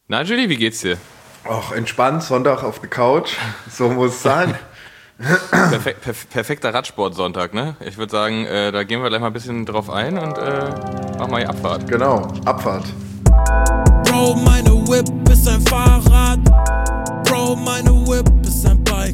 Na, Julie, wie geht's dir? Ach, entspannt, Sonntag auf der Couch. So muss es sein. Perfekter Radsportsonntag, ne? Ich würde sagen, da gehen wir gleich mal ein bisschen drauf ein und machen mal die Abfahrt. Genau, Abfahrt. Bro, meine Whip ist ein Fahrrad. Bro, meine Whip ist ein Bike.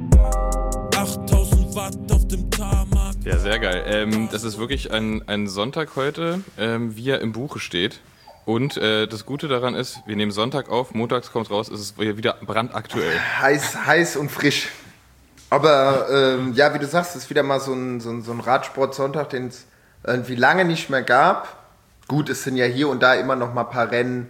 8000 Watt auf dem Tarmac. Ja, sehr geil. Das ist wirklich ein Sonntag heute, wie er im Buche steht. Und das Gute daran ist, wir nehmen Sonntag auf, montags kommt raus, ist es wieder brandaktuell. Heiß und frisch. Aber ja, wie du sagst, ist wieder mal so ein Radsportsonntag, den es irgendwie lange nicht mehr gab. Gut, es sind ja hier und da immer noch mal ein paar Rennen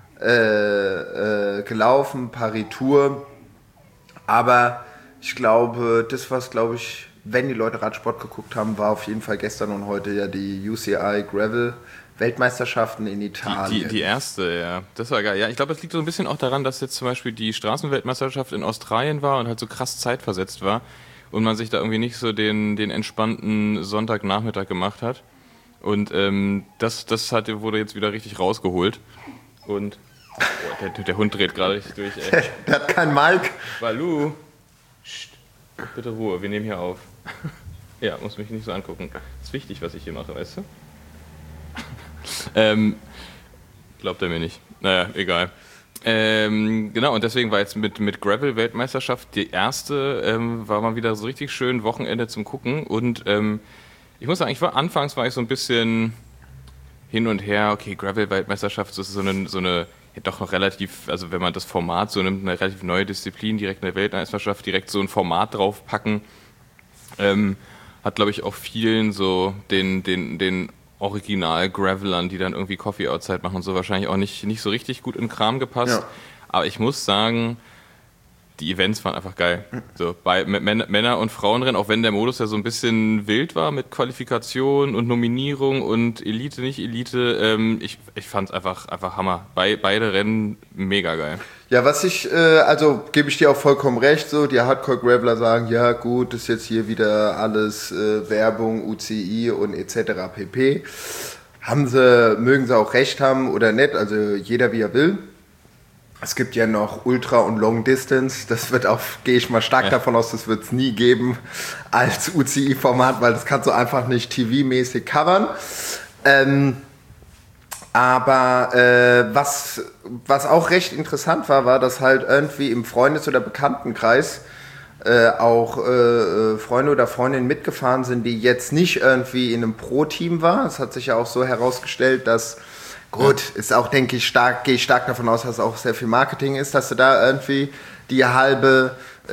gelaufen, Paris-Tour. Aber ich glaube, wenn die Leute Radsport geguckt haben, war auf jeden Fall gestern und heute ja die UCI Gravel Weltmeisterschaften in Italien. Die erste, ja. Das war geil. Ja, ich glaube, das liegt so ein bisschen auch daran, dass jetzt zum Beispiel die Straßenweltmeisterschaft in Australien war und halt so krass zeitversetzt war und man sich da irgendwie nicht so den entspannten Sonntagnachmittag gemacht hat. Und das wurde jetzt wieder richtig rausgeholt. Und der Hund dreht gerade richtig durch, ey. Der hat keinen Mike. Balu. Psst. Bitte Ruhe, wir nehmen hier auf. Ja, muss mich nicht so angucken. Das ist wichtig, was ich hier mache, weißt du? Glaubt er mir nicht. Naja, egal. Genau, und deswegen war jetzt mit Gravel-Weltmeisterschaft die erste, war mal wieder so richtig schön Wochenende zum Gucken. Und ich muss sagen, anfangs war ich so ein bisschen hin und her, okay, Gravel-Weltmeisterschaft, das ist so eine ja, doch noch relativ, also wenn man das Format so nimmt, eine relativ neue Disziplin, direkt eine Weltmeisterschaft, direkt so ein Format draufpacken, hat, glaube ich, auch vielen so den Original-Gravelern, die dann irgendwie Coffee Outside machen und so, wahrscheinlich auch nicht so richtig gut in den Kram gepasst. Ja. Aber ich muss sagen, die Events waren einfach geil. So, mit Männer- und Frauenrennen, auch wenn der Modus ja so ein bisschen wild war mit Qualifikation und Nominierung und Elite, nicht Elite. Ich fand es einfach Hammer. Beide Rennen mega geil. Ja, also gebe ich dir auch vollkommen recht, so die Hardcore-Graveler sagen, ja gut, das ist jetzt hier wieder alles Werbung, UCI und etc. pp. Mögen sie auch recht haben oder nicht, also jeder wie er will. Es gibt ja noch Ultra und Long Distance, das wird auch, gehe ich mal stark davon aus, das wird es nie geben als UCI-Format, weil das kannst du einfach nicht TV-mäßig covern. Aber was auch recht interessant war, dass halt irgendwie im Freundes- oder Bekanntenkreis auch Freunde oder Freundinnen mitgefahren sind, die jetzt nicht irgendwie in einem Pro-Team war. Es hat sich ja auch so herausgestellt, dass gut, ist auch, denke ich, gehe ich stark davon aus, dass auch sehr viel Marketing ist, dass sie da irgendwie die halbe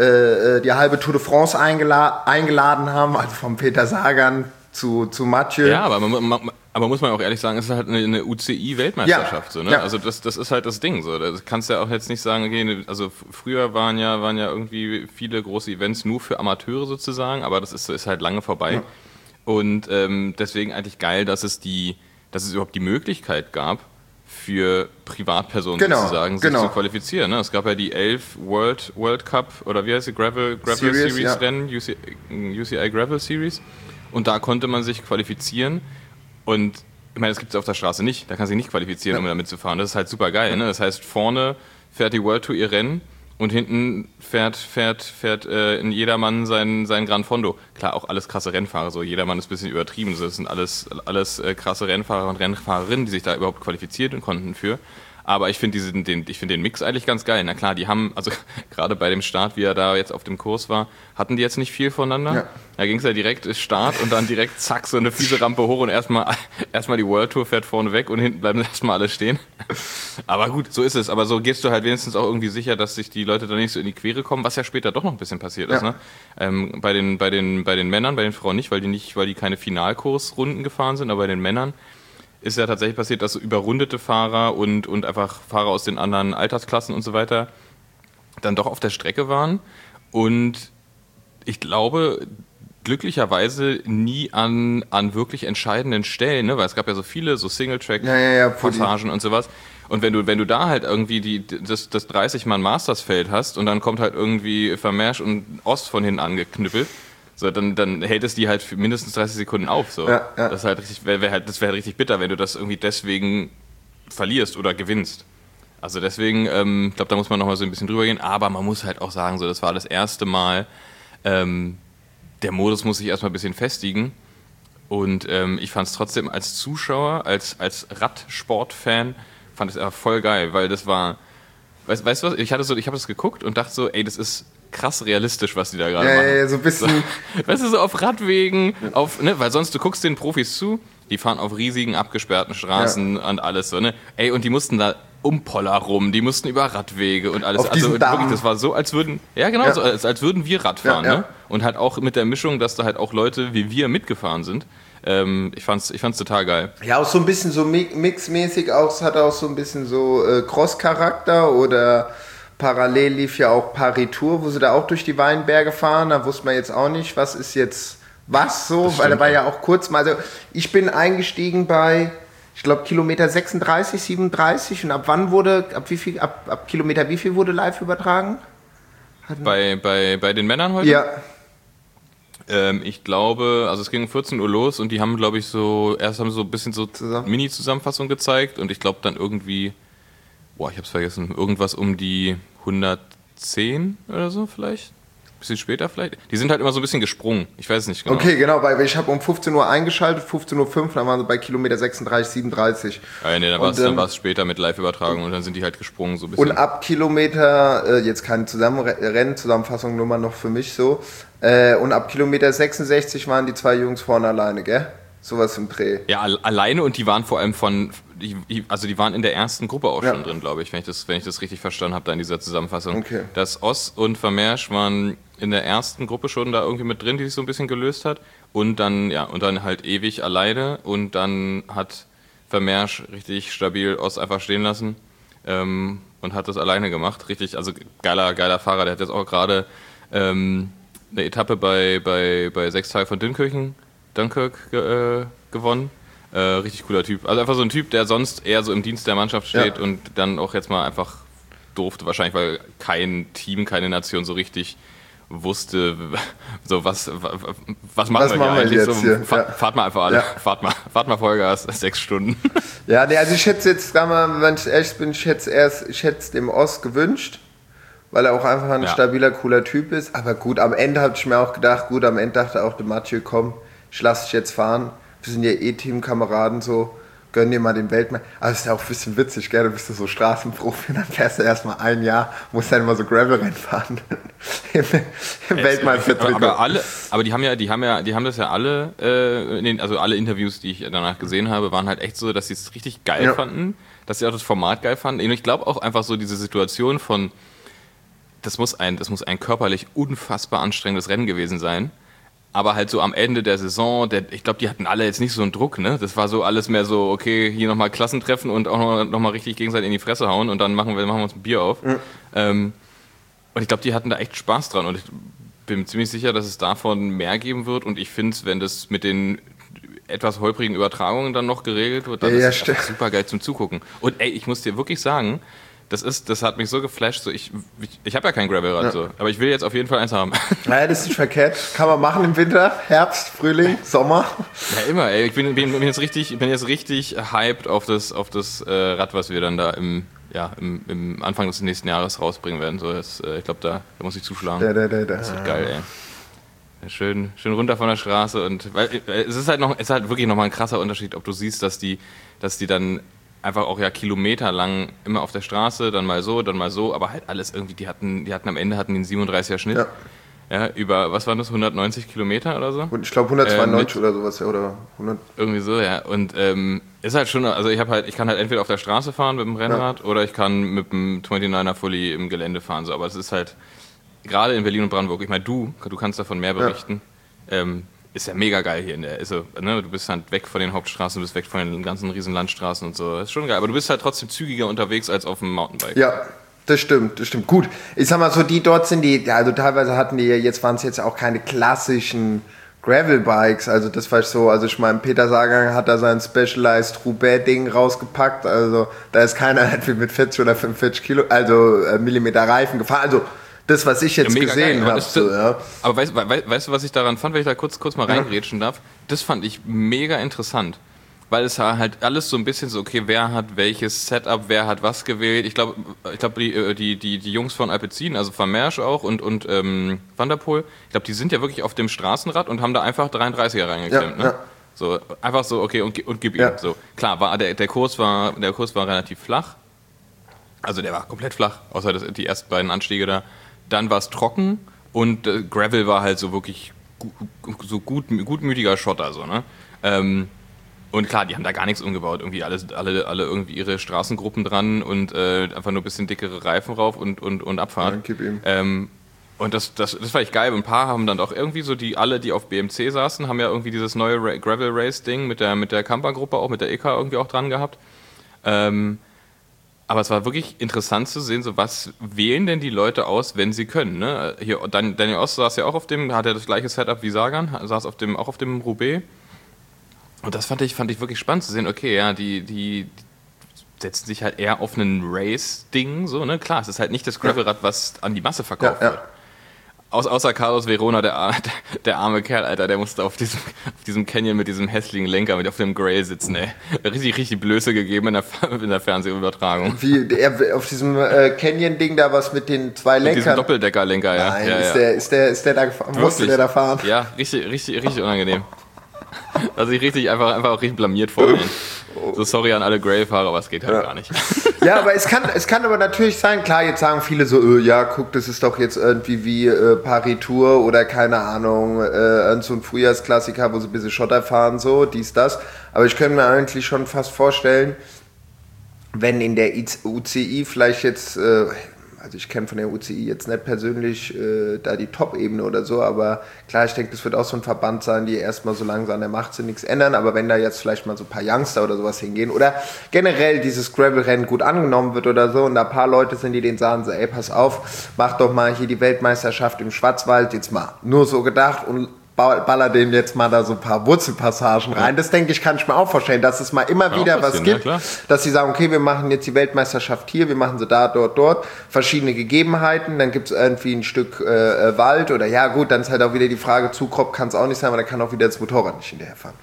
Tour de France eingeladen haben, also vom Peter Sagan zu Mathieu. Ja, aber muss man auch ehrlich sagen, es ist halt eine UCI-Weltmeisterschaft. Ja, so, ne? Ja. Also das ist halt das Ding. So. Das kannst du ja auch jetzt nicht sagen, okay, also früher waren ja irgendwie viele große Events nur für Amateure sozusagen, aber das ist halt lange vorbei. Ja. Und deswegen eigentlich geil, dass es überhaupt die Möglichkeit gab, für Privatpersonen sozusagen sich zu qualifizieren. Ne? Es gab ja die 11 World Cup, oder wie heißt die, Gravel Series ja. Rennen, UCI Gravel Series. Und da konnte man sich qualifizieren. Und ich meine, das gibt es auf der Straße nicht. Da kann sich nicht qualifizieren, um damit zu fahren. Das ist halt super geil. Ne? Das heißt, vorne fährt die World Tour ihr Rennen und hinten fährt in jedermann sein Gran Fondo. Klar, auch alles krasse Rennfahrer. So jedermann ist ein bisschen übertrieben. Das sind alles krasse Rennfahrer und Rennfahrerinnen, die sich da überhaupt qualifiziert konnten für. Aber ich finde den Mix eigentlich ganz geil. Na klar, die haben, also gerade bei dem Start, wie er da jetzt auf dem Kurs war, hatten die jetzt nicht viel voneinander. Ja. Da ging es ja direkt Start und dann direkt zack, so eine fiese Rampe hoch und erstmal die World Tour fährt vorne weg und hinten bleiben erstmal alle stehen. Aber gut, so ist es. Aber so gehst du halt wenigstens auch irgendwie sicher, dass sich die Leute da nicht so in die Quere kommen, was ja später doch noch ein bisschen passiert ist. Ne? Bei den Männern, bei den Frauen nicht, weil die keine Finalkursrunden gefahren sind, aber bei den Männern ist ja tatsächlich passiert, dass so überrundete Fahrer und einfach Fahrer aus den anderen Altersklassen und so weiter dann doch auf der Strecke waren und ich glaube glücklicherweise nie an wirklich entscheidenden Stellen, ne? Weil es gab ja so viele so Single-Track-Passagen und sowas. Und wenn du da halt irgendwie das 30-Mann-Mastersfeld hast und dann kommt halt irgendwie Vermeersch und Ost von hinten angeknüppelt, so, dann hält es die halt für mindestens 30 Sekunden auf. So. Ja. Das ist halt richtig, wäre halt richtig bitter, wenn du das irgendwie deswegen verlierst oder gewinnst. Also deswegen, ich glaube, da muss man nochmal so ein bisschen drüber gehen, aber man muss halt auch sagen, so, das war das erste Mal, der Modus muss sich erstmal ein bisschen festigen und ich fand es trotzdem als Zuschauer, als Radsport-Fan, fand es einfach voll geil, weil das war, weißt du was, ich habe das geguckt und dachte so, ey, das ist krass realistisch, was die da gerade machen. Ja, so ein bisschen. So, weißt du, so auf Radwegen, weil sonst du guckst den Profis zu, die fahren auf riesigen, abgesperrten Straßen und alles so, ne? Ey, und die mussten da um Poller rum, die mussten über Radwege und alles. Also wirklich, das war so, als würden, so, als würden wir Radfahren, ne? Und halt auch mit der Mischung, dass da halt auch Leute wie wir mitgefahren sind. Ich fand's total geil. Ja, auch so ein bisschen so mixmäßig, es hat auch so ein bisschen so Cross-Charakter oder parallel lief ja auch Paris-Tour, wo sie da auch durch die Weinberge fahren, da wusste man jetzt auch nicht, was ist jetzt was so, weil da war ja auch kurz mal, also ich bin eingestiegen bei, ich glaube Kilometer 36, 37 und ab Kilometer wie viel wurde live übertragen? Bei den Männern heute? Ja. Ich glaube, also es ging um 14 Uhr los und die haben, glaube ich, erst haben so ein bisschen so Mini-Zusammenfassung gezeigt und ich glaube dann irgendwie, ich hab's vergessen, irgendwas um die 110 oder so vielleicht. Bisschen später vielleicht. Die sind halt immer so ein bisschen gesprungen. Ich weiß es nicht genau. Okay, genau, weil ich habe um 15 Uhr eingeschaltet, 15.05 Uhr, dann waren sie bei Kilometer 36, 37. Ja, nee, dann war es später mit Live-Übertragung und dann sind die halt gesprungen so ein bisschen. Und ab Kilometer, jetzt keine Rennzusammenfassung, nur mal noch für mich so, und ab Kilometer 66 waren die zwei Jungs vorne alleine, gell? Sowas im Dreh. Ja, alleine und die waren vor allem die waren in der ersten Gruppe auch schon drin, glaube ich, wenn ich das richtig verstanden habe, da in dieser Zusammenfassung. Okay. Dass Oss und Vermeersch waren in der ersten Gruppe schon da irgendwie mit drin, die sich so ein bisschen gelöst hat und dann halt ewig alleine und dann hat Vermeersch richtig stabil Oss einfach stehen lassen und hat das alleine gemacht. Richtig, also geiler Fahrer, der hat jetzt auch gerade eine Etappe bei 6 Tage von Dunkirk gewonnen. Richtig cooler Typ. Also einfach so ein Typ, der sonst eher so im Dienst der Mannschaft steht und dann auch jetzt mal einfach durfte, wahrscheinlich, weil kein Team, keine Nation so richtig wusste, so was machen wir hier eigentlich? So, fahrt mal einfach alle, fahrt mal Vollgas, 6 Stunden. Ja, nee, also ich hätte jetzt, wenn ich ehrlich bin, ich hätte es dem Oss gewünscht, weil er auch einfach ein stabiler, cooler Typ ist. Aber gut, am Ende habe ich mir auch gedacht, dachte auch der Mathieu, komm, ich lass dich jetzt fahren. Wir sind ja Teamkameraden, so, gönn dir mal den Weltmeister. Aber es ist ja auch ein bisschen witzig, gell? Du bist so Straßenprofi und dann fährst du erstmal ein Jahr, musst dann immer so Gravel-Rennen fahren. Im Weltmeistertrikot. Aber die haben das ja alle, also alle Interviews, die ich danach gesehen habe, waren halt echt so, dass sie es richtig geil fanden, dass sie auch das Format geil fanden. Und ich glaube auch einfach so diese Situation von, das muss ein körperlich unfassbar anstrengendes Rennen gewesen sein. Aber halt so am Ende der Saison, ich glaube, die hatten alle jetzt nicht so einen Druck, ne? Das war so alles mehr so, okay, hier nochmal Klassentreffen und auch nochmal richtig gegenseitig in die Fresse hauen und dann machen wir uns ein Bier auf. Und ich glaube, die hatten da echt Spaß dran und ich bin ziemlich sicher, dass es davon mehr geben wird und ich finde, wenn das mit den etwas holprigen Übertragungen dann noch geregelt wird, dann ist das super geil zum Zugucken. Und ey, ich muss dir wirklich sagen, das hat mich so geflasht, so ich habe ja kein Gravelrad, so, aber ich will jetzt auf jeden Fall eins haben. Naja, das ist nicht verkehrt. Kann man machen im Winter, Herbst, Frühling, Sommer. Ja, immer, ey. Ich bin jetzt richtig hyped auf das Rad, was wir dann da im Anfang des nächsten Jahres rausbringen werden. So, ich glaube, da muss ich zuschlagen. Das wird geil, ey. Schön runter von der Straße und weil es ist halt wirklich nochmal ein krasser Unterschied, ob du siehst, dass die dann einfach auch kilometerlang immer auf der Straße, dann mal so, aber halt alles irgendwie, die hatten am Ende den 37er Schnitt. Ja, über, was waren das, 190 Kilometer oder so? Ich glaube 192 oder sowas, oder 100. Irgendwie so, ja. Und ist halt schon, also ich kann halt entweder auf der Straße fahren mit dem Rennrad oder ich kann mit dem 29er Fully im Gelände fahren, so, aber es ist halt, gerade in Berlin und Brandenburg, ich meine, du kannst davon mehr berichten, ist ja mega geil hier du bist halt weg von den Hauptstraßen, du bist weg von den ganzen riesen Landstraßen und so, das ist schon geil, aber du bist halt trotzdem zügiger unterwegs als auf dem Mountainbike. Ja, das stimmt. Gut, ich sag mal so, die dort sind also teilweise waren es jetzt auch keine klassischen Gravel-Bikes, also das war so, also ich meine, Peter Sagan hat da sein Specialized Roubaix-Ding rausgepackt, also da ist keiner mit 40 oder 45 Millimeter Reifen gefahren, also das, was ich jetzt gesehen habe. So, aber weißt du, was ich daran fand, wenn ich da kurz mal reingrätschen darf? Das fand ich mega interessant. weil es halt alles so ein bisschen so, okay, wer hat welches Setup, wer hat was gewählt. Ich glaube, die Jungs von Alpecin, also Van Mersch auch und Van der Poel, ich glaube, die sind ja wirklich auf dem Straßenrad und haben da einfach 33er reingeklemmt, ne? Ja. So, einfach so, okay, und gib ihm. So, klar, der Kurs war relativ flach. Also der war komplett flach, außer die ersten beiden Anstiege da. Dann war es trocken und Gravel war halt so wirklich so gutmütiger Schotter, so, ne? Und klar, die haben da gar nichts umgebaut. Irgendwie alle irgendwie ihre Straßengruppen dran und einfach nur ein bisschen dickere Reifen rauf und Abfahrt. Ja, gib ihm. Und das fand ich geil. Ein paar haben dann auch irgendwie so, die auf BMC saßen, haben ja irgendwie dieses neue Gravel Race Ding mit der Camper-Gruppe auch, mit der EK irgendwie auch dran gehabt. Aber es war wirklich interessant zu sehen, so was wählen denn die Leute aus, wenn sie können. Ne? Hier, Daniel Oss saß ja auch hat ja das gleiche Setup wie Sagan, saß auch auf dem Roubaix. Und das fand ich wirklich spannend zu sehen, okay, ja, die setzen sich halt eher auf ein Race-Ding, so, ne? Klar, es ist halt nicht das Gravelrad, was an die Masse verkauft wird. Außer Carlos Verona, der arme Kerl, Alter, der musste auf diesem Canyon mit diesem hässlichen Lenker, auf dem Grail sitzen, ey. Richtig Blöße gegeben in der Fernsehübertragung. Wie, auf diesem Canyon-Ding da was mit den zwei Lenkern? Mit diesem Doppeldecker-Lenker, ja. Nein, ist der da gefahren? Musste der da fahren? Ja, richtig unangenehm. Also ich einfach auch richtig blamiert vor mir. So sorry an alle Grail-Fahrer, aber es geht halt gar nicht. Ja, aber es kann aber natürlich sein, klar, jetzt sagen viele so, ja, guck, das ist doch jetzt irgendwie wie Paris-Tour oder keine Ahnung, so ein Frühjahrsklassiker, wo sie ein bisschen Schotter fahren, so, dies, das. Aber ich könnte mir eigentlich schon fast vorstellen, wenn in der UCI vielleicht jetzt, also ich kenne von der UCI jetzt nicht persönlich da die Top-Ebene oder so, aber klar, ich denke, das wird auch so ein Verband sein, die erstmal so langsam an der Macht sind, nichts ändern, aber wenn da jetzt vielleicht mal so ein paar Youngster oder sowas hingehen oder generell dieses Gravel-Rennen gut angenommen wird oder so und da ein paar Leute sind, die denen sagen so, ey, pass auf, mach doch mal hier die Weltmeisterschaft im Schwarzwald, jetzt mal nur so gedacht und baller dem jetzt mal da so ein paar Wurzelpassagen rein. Das denke ich, kann ich mir auch vorstellen, dass es mal immer wieder was gibt, dass sie sagen, okay, wir machen jetzt die Weltmeisterschaft hier, wir machen sie da, dort, verschiedene Gegebenheiten, dann gibt es irgendwie ein Stück Wald oder ja gut, dann ist halt auch wieder die Frage, Zugkopf kann es auch nicht sein, aber dann kann auch wieder das Motorrad nicht hinterherfahren.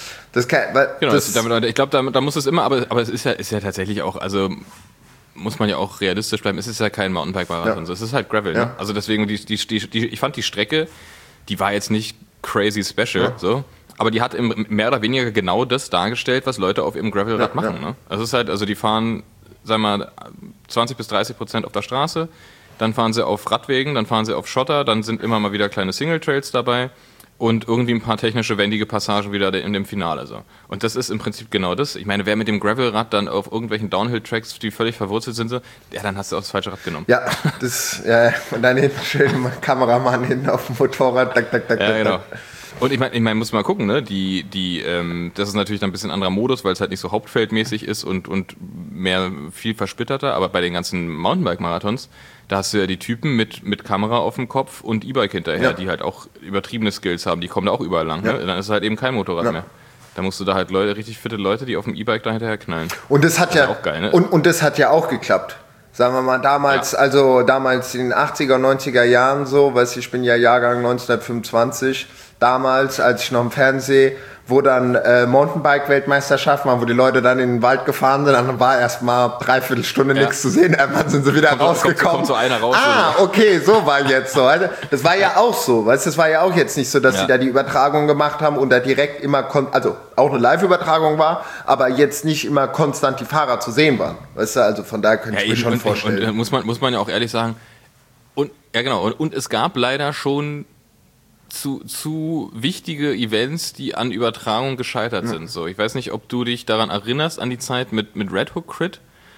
Ich glaube, da muss es immer, aber es ist ja tatsächlich auch, also muss man ja auch realistisch bleiben, es ist ja kein Mountainbike-Marathon, es ist halt Gravel, ne? Also deswegen, ich fand die Strecke, die war jetzt nicht crazy special, so, aber die hat mehr oder weniger genau das dargestellt, was Leute auf ihrem Gravelrad machen. Ne? Also es ist halt, also die fahren, sagen wir mal, 20-30% auf der Straße, dann fahren sie auf Radwegen, dann fahren sie auf Schotter, dann sind immer mal wieder kleine Single-Trails dabei und irgendwie ein paar technische, wendige Passagen wieder in dem Finale. So. Und das ist im Prinzip genau das. Ich meine, wer mit dem Gravelrad dann auf irgendwelchen Downhill-Tracks, die völlig verwurzelt sind, so, ja, dann hast du auch das falsche Rad genommen. Ja, und dann hinten schön Kameramann hinten auf dem Motorrad, genau. Und ich meine, muss mal gucken, ne? Das ist natürlich dann ein bisschen anderer Modus, weil es halt nicht so hauptfeldmäßig ist und viel versplitterter, aber bei den ganzen Mountainbike-Marathons, da hast du ja die Typen mit Kamera auf dem Kopf und E-Bike hinterher, die halt auch übertriebene Skills haben, die kommen da auch überall lang. Ne? Dann ist es halt eben kein Motorrad mehr. Da musst du da halt richtig fitte Leute, die auf dem E-Bike da hinterher knallen. Und das hat ja auch geil, ne? Und das hat ja auch geklappt. Sagen wir mal, damals in den 80er, 90er Jahren so, weißt du, ich bin ja Jahrgang 1925, damals, als ich noch im Fernsehen, wo dann Mountainbike-Weltmeisterschaften waren, wo die Leute dann in den Wald gefahren sind, dann war erst mal 3/4 Stunde nichts zu sehen, irgendwann sind sie wieder rausgekommen. Kommt so einer raus. Okay, so war jetzt so. Also, das war ja auch so, weißt du, das war ja auch jetzt nicht so, dass sie da die Übertragung gemacht haben und da direkt immer, also auch eine Live-Übertragung war, aber jetzt nicht immer konstant die Fahrer zu sehen waren. Weißt du, also von daher könnte ich mir schon vorstellen. Und muss man ja auch ehrlich sagen, und es gab leider schon zu wichtige Events, die an Übertragung gescheitert sind. So, ich weiß nicht, ob du dich daran erinnerst, an die Zeit mit Red Hook Crit.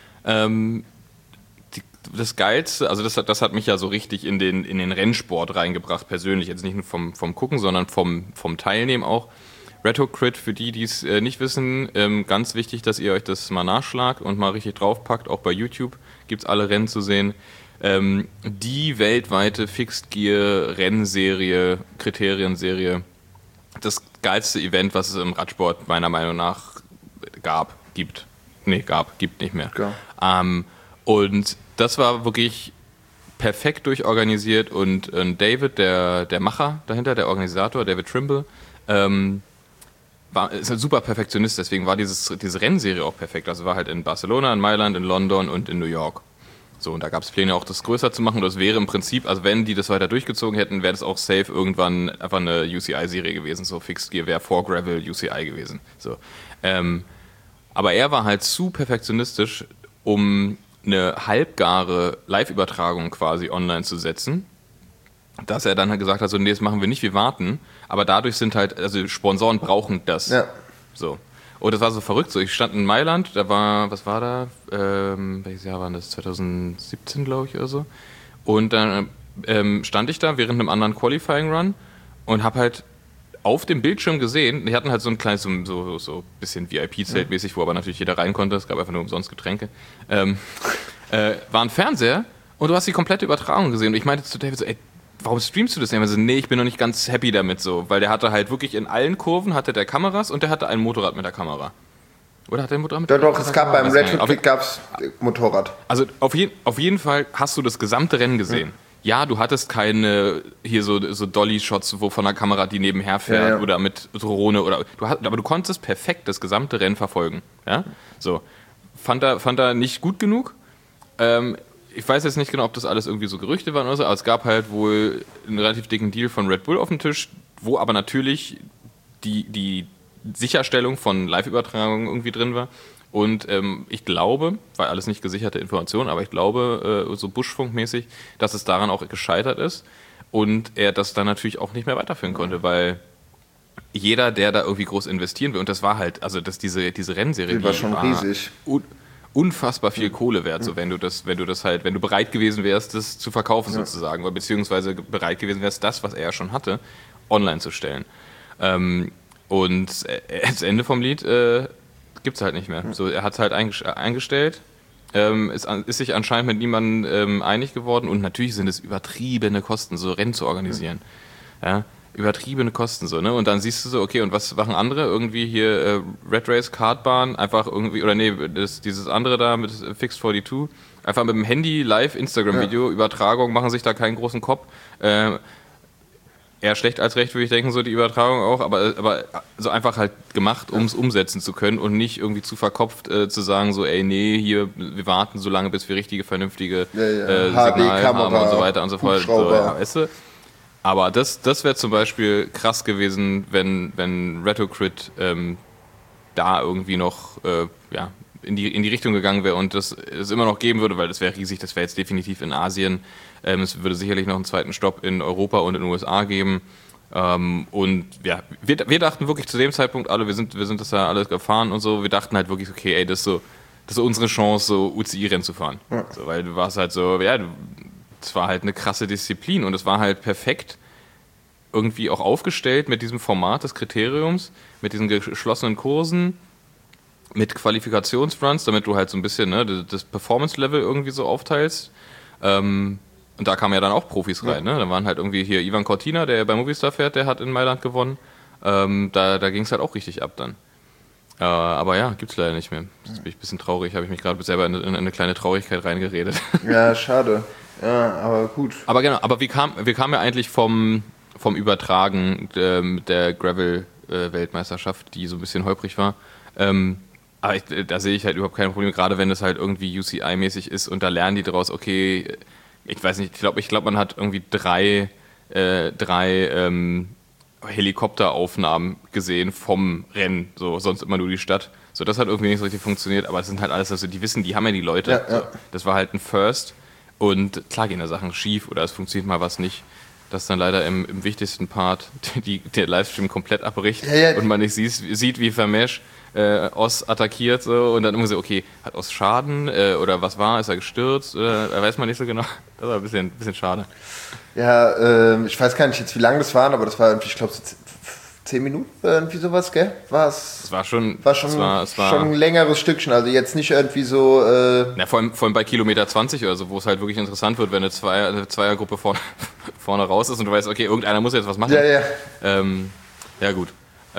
Das Geilste, also das hat mich ja so richtig in den Rennsport reingebracht, persönlich. Jetzt nicht nur vom Gucken, sondern vom Teilnehmen auch. Red Hook Crit, für die es nicht wissen, ganz wichtig, dass ihr euch das mal nachschlagt und mal richtig draufpackt. Auch bei YouTube gibt es alle Rennen zu sehen. Die weltweite Fixed Gear Rennserie, Kriterienserie, das geilste Event, was es im Radsport meiner Meinung nach gibt nicht mehr. Und das war wirklich perfekt durchorganisiert und David, der Macher dahinter, der Organisator, David Trimble, ist halt super Perfektionist, deswegen war diese Rennserie auch perfekt. Also war halt in Barcelona, in Mailand, in London und in New York. So, und da gab es Pläne auch, das größer zu machen. Und das wäre im Prinzip, also wenn die das weiter durchgezogen hätten, wäre das auch safe irgendwann einfach eine UCI-Serie gewesen. So Fixed Gear wäre vor Gravel UCI gewesen. So. Aber er war halt zu perfektionistisch, um eine halbgare Live-Übertragung quasi online zu setzen, dass er dann halt gesagt hat, so, nee, das machen wir nicht, wir warten. Aber dadurch sind halt, also Sponsoren brauchen das. Ja. So. Und das war so verrückt, so ich stand in Mailand, da war, was war da, welches Jahr war das, 2017 glaube ich oder so, und dann stand ich da während einem anderen Qualifying-Run und habe halt auf dem Bildschirm gesehen, die hatten halt so ein kleines, so bisschen VIP-Zelt-mäßig, wo aber natürlich jeder rein konnte, es gab einfach nur umsonst Getränke, war ein Fernseher und du hast die komplette Übertragung gesehen und ich meinte zu David so, ey, warum streamst du das nicht? Also, nee, ich bin noch nicht ganz happy damit so, weil der hatte halt wirklich in allen Kurven hatte der Kameras und der hatte ein Motorrad mit der Kamera. Oder hat der ein Motorrad mit der Kamera? Doch, es gab beim Retrofit gab's Motorrad. Also auf jeden Fall hast du das gesamte Rennen gesehen. Ja, du hattest keine hier so Dolly-Shots, wo von der Kamera die nebenher fährt oder mit Drohne oder aber du konntest perfekt das gesamte Rennen verfolgen. Ja? So. Fand er nicht gut genug. Ich weiß jetzt nicht genau, ob das alles irgendwie so Gerüchte waren oder so, aber es gab halt wohl einen relativ dicken Deal von Red Bull auf dem Tisch, wo aber natürlich die Sicherstellung von Live-Übertragungen irgendwie drin war. Und ich glaube, war alles nicht gesicherte Information, aber ich glaube, so Buschfunkmäßig, dass es daran auch gescheitert ist und er das dann natürlich auch nicht mehr weiterführen konnte, weil jeder, der da irgendwie groß investieren will, und das war halt, also dass diese Rennserie, die war schon riesig. Unfassbar viel Kohle wert, so wenn du bereit gewesen wärst, das zu verkaufen sozusagen, oder beziehungsweise bereit gewesen wärst, das, was er ja schon hatte, online zu stellen. Und das Ende vom Lied gibt's halt nicht mehr. So, er hat es halt eingestellt, ist sich anscheinend mit niemandem einig geworden und natürlich sind es übertriebene Kosten, so Rennen zu organisieren. Ja? Übertriebene Kosten so, ne? Und dann siehst du so, okay, und was machen andere? Irgendwie hier Red Race, Kartbahn, einfach irgendwie, oder nee, dieses andere da mit Fixed 42, einfach mit dem Handy live Instagram-Video, Übertragung, machen sich da keinen großen Kopf. Eher schlecht als recht, würde ich denken, so die Übertragung auch, aber so einfach halt gemacht, um es umsetzen zu können und nicht irgendwie zu verkopft zu sagen, so, ey, nee, hier, wir warten so lange, bis wir richtige, vernünftige Signale haben und so weiter und so fort. So, weißt du? Aber das wäre zum Beispiel krass gewesen, wenn Retocrit da irgendwie noch in die Richtung gegangen wäre und das es immer noch geben würde, weil das wäre riesig, das wäre jetzt definitiv in Asien. Es würde sicherlich noch einen zweiten Stopp in Europa und in den USA geben. Und ja, wir dachten wirklich zu dem Zeitpunkt alle, wir sind das ja alles gefahren und so, wir dachten halt wirklich, okay, ey, das ist so unsere Chance, so UCI-Rennen zu fahren. Ja. So, weil du warst halt so, ja, es war halt eine krasse Disziplin und es war halt perfekt irgendwie auch aufgestellt mit diesem Format des Kriteriums, mit diesen geschlossenen Kursen, mit Qualifikationsruns, damit du halt so ein bisschen das Performance-Level irgendwie so aufteilst. Und da kamen ja dann auch Profis rein. Ne? Da waren halt irgendwie hier Ivan Cortina, der bei Movistar fährt, der hat in Mailand gewonnen. Da ging es halt auch richtig ab dann. Aber ja, gibt's leider nicht mehr. Jetzt bin ich ein bisschen traurig, habe ich mich gerade selber in eine kleine Traurigkeit reingeredet. Ja, schade. Ja, aber gut. Aber genau, aber wir kamen ja eigentlich vom Übertragen der Gravel-Weltmeisterschaft, die so ein bisschen holprig war. Aber da sehe ich halt überhaupt kein Problem, gerade wenn das halt irgendwie UCI-mäßig ist und da lernen die daraus, okay, ich weiß nicht, ich glaube, man hat irgendwie drei Helikopteraufnahmen gesehen vom Rennen, so sonst immer nur die Stadt. So, das hat irgendwie nicht so richtig funktioniert, aber das sind halt alles, also die wissen, die haben ja die Leute. Ja, ja. So, das war halt ein First und klar gehen da Sachen schief oder es funktioniert mal was nicht. Das dann leider im wichtigsten Part der Livestream komplett abbricht und man nicht sieht, wie Vermesch Oss attackiert so, und dann immer so, okay, hat Oss Schaden oder was war, ist er gestürzt, weiß man nicht so genau. Das war ein bisschen schade. Ja, ich weiß gar nicht jetzt, wie lang das waren, aber das war irgendwie, ich glaube, so 10 Minuten, irgendwie sowas, gell? Es war schon ein längeres Stückchen, also jetzt nicht irgendwie so... Ja, vor allem bei Kilometer 20 oder so, wo es halt wirklich interessant wird, wenn eine Zweiergruppe vorne raus ist und du weißt, okay, irgendeiner muss jetzt was machen. Ja. Ja gut,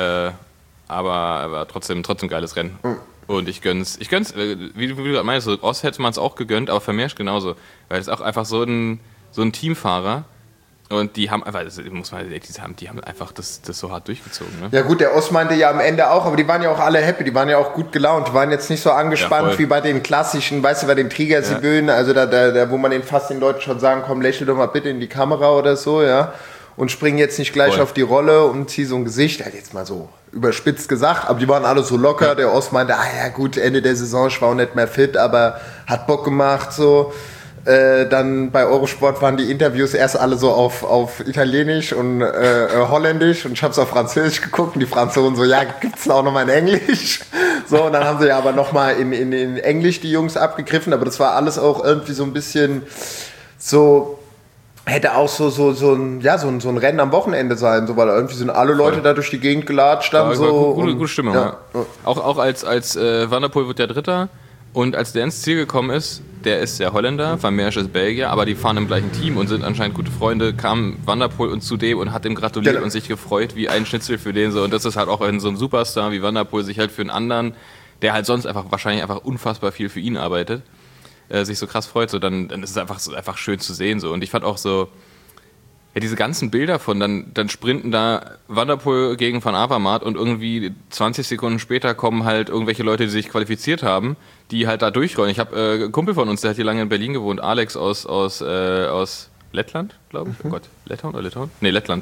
aber trotzdem geiles Rennen. Mhm. Und ich gönn's, wie du gerade meinst, so Oss hätte man es auch gegönnt, aber Vermeersch genauso, weil es auch einfach so ein Teamfahrer, Und die haben einfach, die haben einfach das so hart durchgezogen. Ne? Ja gut, der Ost meinte ja am Ende auch, aber die waren ja auch alle happy, die waren ja auch gut gelaunt, die waren jetzt nicht so angespannt wie bei den klassischen, weißt du, bei den Tigersibönen, also da, wo man fast den Leuten schon sagen, komm, lächel doch mal bitte in die Kamera oder so, ja, und spring jetzt nicht gleich auf die Rolle und zieh so ein Gesicht, halt jetzt mal so überspitzt gesagt, aber die waren alle so locker, der Ost meinte, ja gut, Ende der Saison, ich war auch nicht mehr fit, aber hat Bock gemacht, so. Dann bei Eurosport waren die Interviews erst alle so auf Italienisch und Holländisch und ich habe es auf Französisch geguckt und die Franzosen so, ja, gibt's da auch nochmal in Englisch? So, und dann haben sie ja aber nochmal in Englisch die Jungs abgegriffen, aber das war alles auch irgendwie so ein bisschen so, hätte auch so ein Rennen am Wochenende sein, so, weil irgendwie sind alle Leute da durch die Gegend gelatscht. Dann so gute Stimmung, ja. Auch als Van der Poel wird der Dritter. Und als der ins Ziel gekommen ist, der ist ja Holländer, Van Merch ist Belgier, aber die fahren im gleichen Team und sind anscheinend gute Freunde, kam Van der Poel und zu dem und hat ihm gratuliert und sich gefreut wie ein Schnitzel für den so. Und das ist halt auch so ein Superstar wie Van der Poel sich halt für einen anderen, der halt sonst wahrscheinlich einfach unfassbar viel für ihn arbeitet, sich so krass freut. So, dann ist es einfach schön zu sehen so. Und ich fand auch so, ja, diese ganzen Bilder von, dann sprinten da Van der Poel gegen Van Avermaet und irgendwie 20 Sekunden später kommen halt irgendwelche Leute, die sich qualifiziert haben, die halt da durchrollen. Ich habe einen Kumpel von uns, der hat hier lange in Berlin gewohnt, Alex aus Lettland, glaube ich. Oh Gott, Lettland oder Litauen? Nee, Lettland.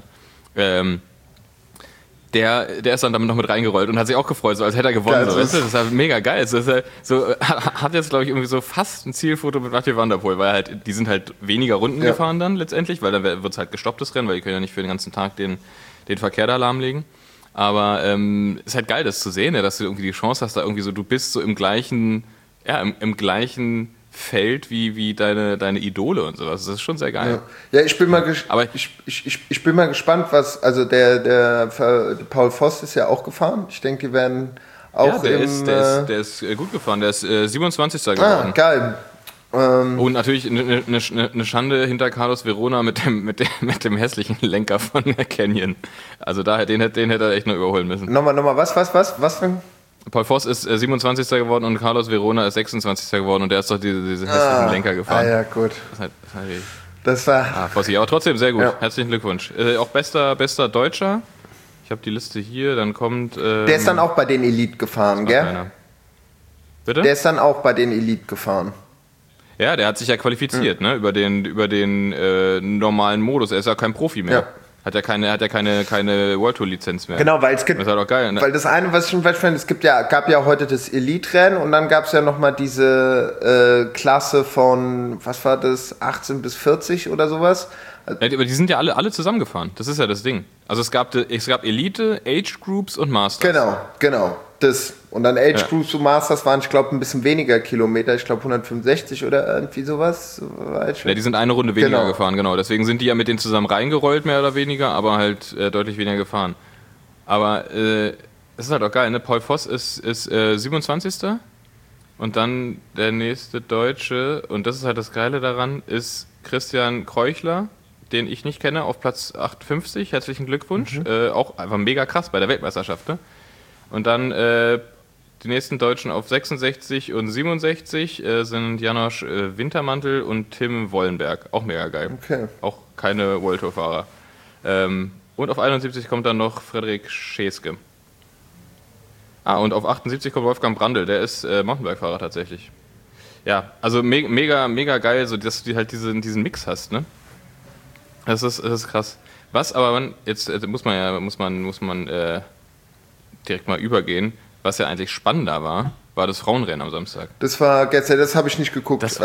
Der ist dann damit noch mit reingerollt und hat sich auch gefreut, so als hätte er gewonnen. Geil, so, weißt du? Das ist halt mega geil. Hat jetzt, glaube ich, irgendwie so fast ein Zielfoto mit Mathieu Van der Poel, weil die sind halt weniger Runden gefahren dann letztendlich, weil dann wird es halt gestopptes Rennen, weil die können ja nicht für den ganzen Tag den Verkehr da lahmlegen. Aber ist halt geil, das zu sehen, ja, dass du irgendwie die Chance hast, da irgendwie so, du bist so im gleichen Feld wie deine Idole und sowas. Das ist schon sehr geil. Ja, ich bin mal gespannt, was, also der Paul Voss ist ja auch gefahren. Ich denke, die werden auch der ist gut gefahren. Der ist 27. geworden. Geil. Und natürlich eine Schande hinter Carlos Verona mit dem hässlichen Lenker von der Canyon. Also den hätte er echt noch überholen müssen. Nochmal, was für Paul Voss ist 27. geworden und Carlos Verona ist 26. geworden und der ist doch diesen hässlichen Lenker gefahren. Ja, gut. Das war Fossi, aber trotzdem sehr gut. Ja. Herzlichen Glückwunsch. Auch bester Deutscher. Ich habe die Liste hier, dann kommt... der ist dann auch bei den Elite gefahren, gell? Keiner. Bitte? Der ist dann auch bei den Elite gefahren. Ja, der hat sich ja qualifiziert, ne? Über den normalen Modus. Er ist ja kein Profi mehr. Ja. Hat ja keine World Tour Lizenz mehr. Genau, weil es gibt, das ist halt auch geil, ne? Weil das eine, was ich schon fand, gab ja heute das Elite-Rennen und dann gab es ja nochmal diese Klasse von, was war das, 18 bis 40 oder sowas. Ja, aber die sind ja alle zusammengefahren. Das ist ja das Ding. Also es gab Elite, Age Groups und Masters. Genau. Das. Und dann Age Groups und Masters waren, ich glaube, ein bisschen weniger Kilometer. Ich glaube 165 oder irgendwie sowas. Ja, die sind eine Runde weniger gefahren, genau. Deswegen sind die ja mit denen zusammen reingerollt, mehr oder weniger, aber halt deutlich weniger gefahren. Aber es ist halt auch geil, ne? Paul Voss ist 27. Und dann der nächste Deutsche, und das ist halt das Geile daran, ist Christian Kreuchler, den ich nicht kenne, auf Platz 58. Herzlichen Glückwunsch. Auch einfach mega krass bei der Weltmeisterschaft, ne? Und dann die nächsten Deutschen auf 66 und 67 sind Janosch Wintermantel und Tim Wollenberg. Auch mega geil. Okay. Auch keine World Tour Fahrer. Und auf 71 kommt dann noch Frederik Scheske. Und auf 78 kommt Wolfgang Brandl. Der ist Mountainbike-Fahrer tatsächlich. Ja, also mega geil, so dass du halt diesen Mix hast, ne? Das ist krass. Was aber jetzt muss man direkt mal übergehen. Was ja eigentlich spannender war das Frauenrennen am Samstag. Das habe ich nicht geguckt. Das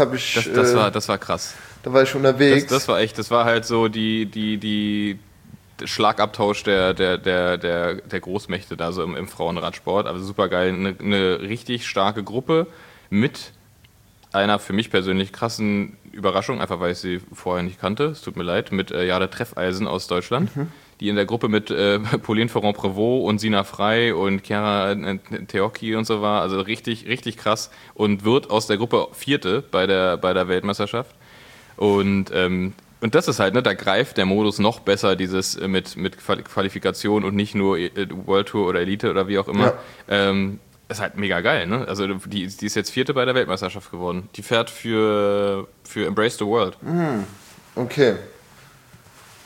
war krass. Da war ich unterwegs. Das war halt so die Schlagabtausch der Großmächte da so im Frauenradsport. Also super geil. Eine richtig starke Gruppe mit einer für mich persönlich krassen Überraschung, einfach weil ich sie vorher nicht kannte. Es tut mir leid, mit Jade Treffeisen aus Deutschland. Die in der Gruppe mit Pauline Ferrand-Prévot und Sina Frey und Chiara Teocchi und so war. Also richtig, richtig krass. Und wird aus der Gruppe Vierte bei der Weltmeisterschaft. Und das ist halt, ne, da greift der Modus noch besser, dieses mit Qualifikation und nicht nur World Tour oder Elite oder wie auch immer. Ja. Ist halt mega geil, ne? Also die ist jetzt Vierte bei der Weltmeisterschaft geworden. Die fährt für Embrace the World. Okay.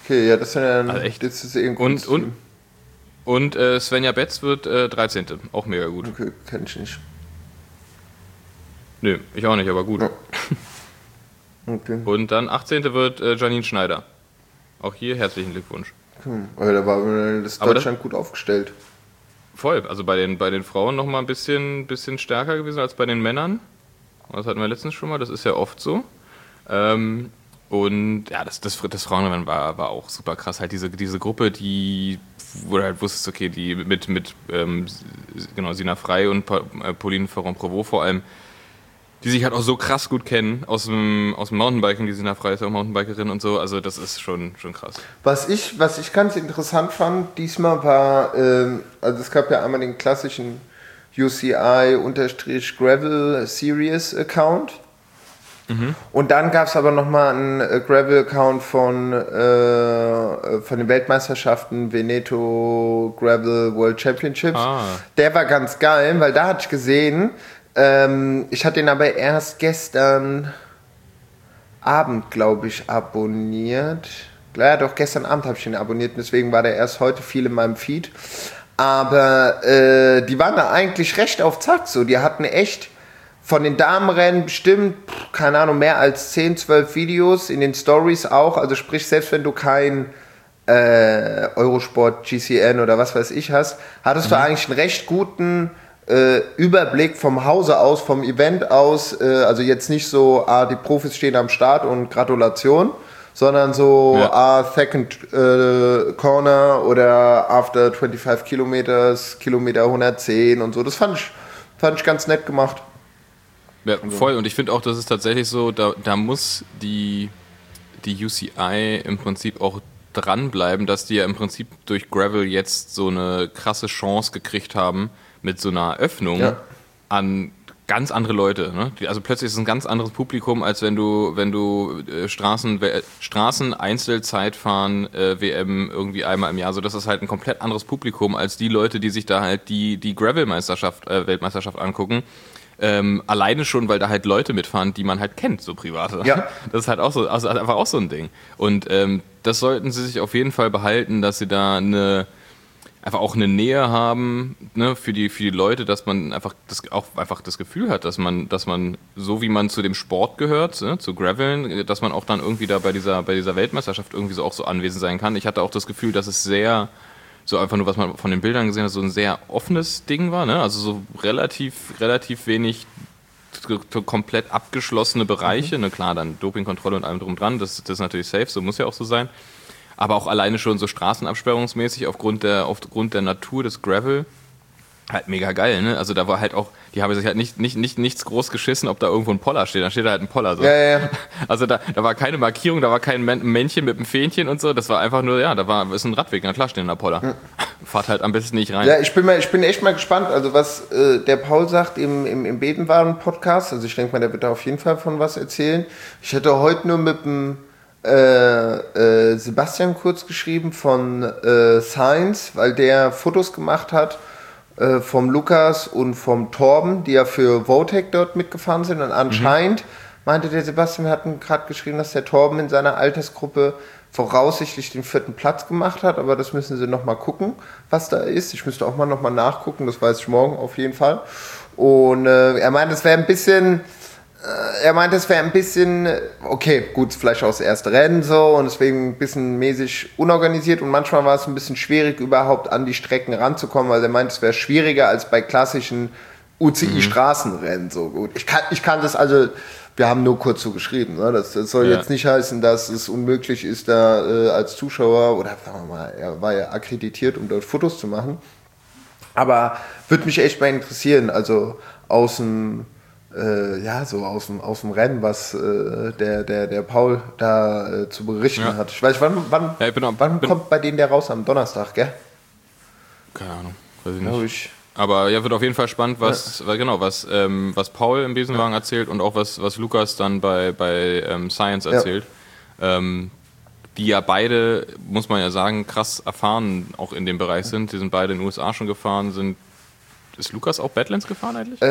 Okay, ja, das ist ja also echt. Das ist irgendwie und Svenja Betz wird 13. Auch mega gut. Okay, kenn ich nicht. Nö, ich auch nicht, aber gut. Ja. Okay. Und dann 18. wird Janine Schneider. Auch hier herzlichen Glückwunsch. Da war das Deutschland gut aufgestellt. Voll, also bei den Frauen nochmal ein bisschen stärker gewesen als bei den Männern. Das hatten wir letztens schon mal, das ist ja oft so. Und ja, das Frauenrennen war auch super krass. Halt diese Gruppe, wo du halt wusstest, okay, die mit Sina Frey und Pauline Ferrand-Prévot vor allem, die sich halt auch so krass gut kennen aus dem Mountainbiking, die Sina Frey ist auch Mountainbikerin und so, also das ist schon krass. Was ich ganz interessant fand, diesmal war, also es gab ja einmal den klassischen UCI-Gravel Series Account. Und dann gab es aber nochmal einen Gravel-Account von den Weltmeisterschaften Veneto Gravel World Championships. Der war ganz geil, weil da hatte ich gesehen, ich hatte ihn aber erst gestern Abend, glaube ich, abonniert. Ja, doch, gestern Abend habe ich ihn abonniert, deswegen war der erst heute viel in meinem Feed. Aber die waren da eigentlich recht auf Zack so. Die hatten echt von den Damenrennen bestimmt, keine Ahnung, mehr als 10, 12 Videos, in den Stories auch. Also sprich, selbst wenn du kein Eurosport, GCN oder was weiß ich hast, hattest du eigentlich einen recht guten Überblick vom Hause aus, vom Event aus. Also jetzt nicht so, die Profis stehen am Start und Gratulation, sondern so Second Corner oder After 25 Kilometers, Kilometer 110 und so. Das fand ich ganz nett gemacht. Ja, voll. Und ich finde auch, das ist tatsächlich so, da muss die UCI im Prinzip auch dranbleiben, dass die ja im Prinzip durch Gravel jetzt so eine krasse Chance gekriegt haben mit so einer Öffnung an ganz andere Leute. Ne? Also plötzlich ist es ein ganz anderes Publikum, als wenn du Straßen-Einzelzeitfahren WM irgendwie einmal im Jahr, so das ist halt ein komplett anderes Publikum als die Leute, die sich da halt die Gravel-Weltmeisterschaft angucken. Alleine schon, weil da halt Leute mitfahren, die man halt kennt, so private. Ja. Das ist halt auch so, also einfach auch so ein Ding. Und das sollten sie sich auf jeden Fall behalten, dass sie da einfach auch eine Nähe haben, ne, für die Leute, dass man einfach das Gefühl hat, dass man so wie man zu dem Sport gehört, ne, zu Graveln, dass man auch dann irgendwie da bei dieser Weltmeisterschaft irgendwie so auch so anwesend sein kann. Ich hatte auch das Gefühl, dass es sehr so einfach nur, was man von den Bildern gesehen hat, so ein sehr offenes Ding war, ne? Also so relativ wenig komplett abgeschlossene Bereiche, ne? Klar, dann Dopingkontrolle und allem drum dran, das ist natürlich safe, so muss ja auch so sein, aber auch alleine schon so straßenabsperrungsmäßig aufgrund der Natur des Gravel halt mega geil, ne? Also da war halt auch, die haben sich halt nichts groß geschissen, ob da irgendwo ein Poller steht. Da steht da halt ein Poller so. Ja. Also da war keine Markierung, da war kein Männchen mit einem Fähnchen und so. Das war einfach nur, ist ein Radweg, na klar steht da Poller. Fahrt halt am besten nicht rein. Ja, ich bin echt mal gespannt, also was der Paul sagt im Bedenwaren-Podcast, also ich denke mal, der wird da auf jeden Fall von was erzählen. Ich hätte heute nur mit dem Sebastian kurz geschrieben von Science, weil der Fotos gemacht hat vom Lukas und vom Torben, die ja für Votec dort mitgefahren sind. Und anscheinend meinte der Sebastian, wir hatten gerade geschrieben, dass der Torben in seiner Altersgruppe voraussichtlich den 4. Platz gemacht hat, aber das müssen sie nochmal gucken, was da ist. Ich müsste auch mal nochmal nachgucken, das weiß ich morgen auf jeden Fall. Und er meinte, es wäre ein bisschen... okay, gut, vielleicht auch das erste Rennen so und deswegen ein bisschen mäßig unorganisiert und manchmal war es ein bisschen schwierig, überhaupt an die Strecken ranzukommen, weil er meint, es wäre schwieriger als bei klassischen UCI-Straßenrennen so gut. Ich kann das, also wir haben nur kurz so geschrieben, ne? Das soll jetzt nicht heißen, dass es unmöglich ist, da als Zuschauer oder sagen wir mal, er war ja akkreditiert, um dort Fotos zu machen, aber würde mich echt mal interessieren, also aus dem Rennen, was der Paul da zu berichten hat. Ich weiß, wann kommt bei denen der raus? Am Donnerstag, gell? Keine Ahnung, weiß ich nicht. Aber ja, wird auf jeden Fall spannend, was Paul im Besenwagen erzählt und auch was Lukas dann bei Science erzählt. Die ja beide, muss man ja sagen, krass erfahren auch in dem Bereich sind. Die sind beide in den USA schon gefahren, Ist Lukas auch Badlands gefahren eigentlich?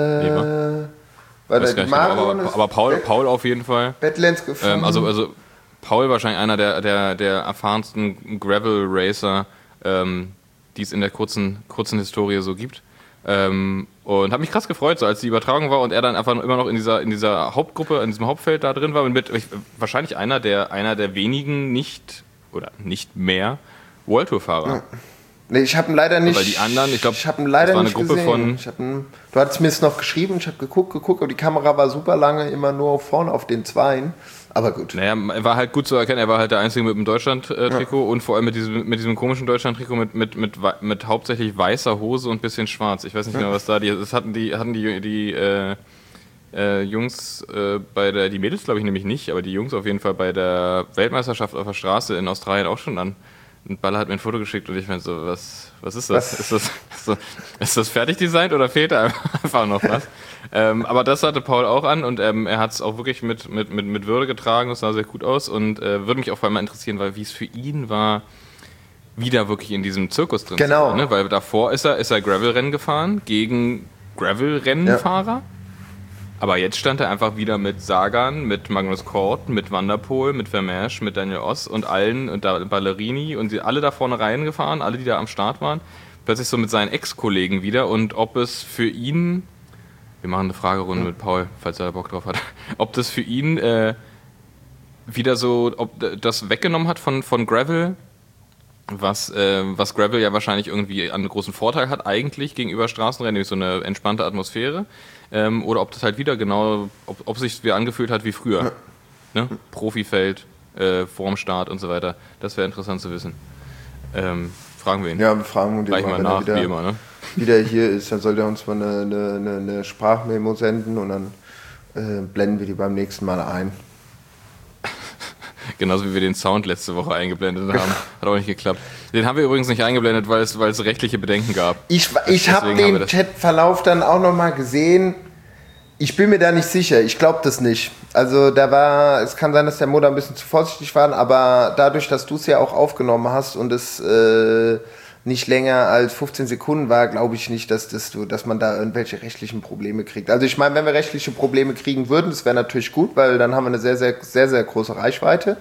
Aber Paul auf jeden Fall. Badlands gefahren. Paul wahrscheinlich einer der erfahrensten Gravel-Racer, die es in der kurzen Historie so gibt. Und habe mich krass gefreut, so als die Übertragung war und er dann einfach immer noch in dieser Hauptgruppe, in diesem Hauptfeld da drin war und wahrscheinlich einer der wenigen nicht mehr World Tour Fahrer. Ja. Nee, ich habe ihn leider nicht. Weil die anderen, ich glaube, das war eine Gruppe gesehen. Du hattest mir es noch geschrieben, ich habe geguckt, aber die Kamera war super lange immer nur vorne auf den Zweien. Aber gut. Naja, er war halt gut zu erkennen, er war halt der Einzige mit dem Deutschland-Trikot und vor allem mit diesem komischen Deutschland-Trikot mit hauptsächlich weißer Hose und ein bisschen schwarz. Ich weiß nicht genau, was da das hatten die Jungs die Mädels glaube ich nämlich nicht, aber die Jungs auf jeden Fall bei der Weltmeisterschaft auf der Straße in Australien auch schon an. Und Baller hat mir ein Foto geschickt und ich meinte so, was ist das? Ist das fertig designt oder fehlt da einfach noch was? Aber das hatte Paul auch an und er hat es auch wirklich mit Würde getragen, das sah sehr gut aus und würde mich auch vor allem mal interessieren, weil wie es für ihn war, wieder wirklich in diesem Zirkus drin zu sein, ne? Weil davor ist er Gravel-Rennen gefahren gegen Gravel-Rennenfahrer. Ja. Aber jetzt stand er einfach wieder mit Sagan, mit Magnus Cort, mit Van der Poel, mit Vermeersch, mit Daniel Oss und allen und da Ballerini und die alle da vorne reingefahren, alle, die da am Start waren. Plötzlich so mit seinen Ex-Kollegen wieder und ob es für ihn, wir machen eine Fragerunde mit Paul, falls er Bock drauf hat, ob das für ihn wieder so, ob das weggenommen hat von Gravel, was Gravel ja wahrscheinlich irgendwie einen großen Vorteil hat eigentlich gegenüber Straßenrennen, nämlich so eine entspannte Atmosphäre. Oder ob das halt wieder ob es sich wieder angefühlt hat wie früher. Ne? Profifeld, vorm Start und so weiter. Das wäre interessant zu wissen. Fragen wir ihn. Ja, wir fragen ihn gleich mal nach, wie immer. Ne? Wieder hier ist, dann soll er uns mal eine Sprachmemo senden und dann blenden wir die beim nächsten Mal ein. Genauso wie wir den Sound letzte Woche eingeblendet haben. Hat auch nicht geklappt. Den haben wir übrigens nicht eingeblendet, weil es rechtliche Bedenken gab. Ich habe den Chatverlauf dann auch nochmal gesehen. Ich bin mir da nicht sicher. Ich glaube das nicht. Also es kann sein, dass der Motor ein bisschen zu vorsichtig war, aber dadurch, dass du es ja auch aufgenommen hast und es nicht länger als 15 Sekunden war, glaube ich nicht, dass man da irgendwelche rechtlichen Probleme kriegt. Also ich meine, wenn wir rechtliche Probleme kriegen würden, das wäre natürlich gut, weil dann haben wir eine sehr, sehr, sehr, sehr große Reichweite.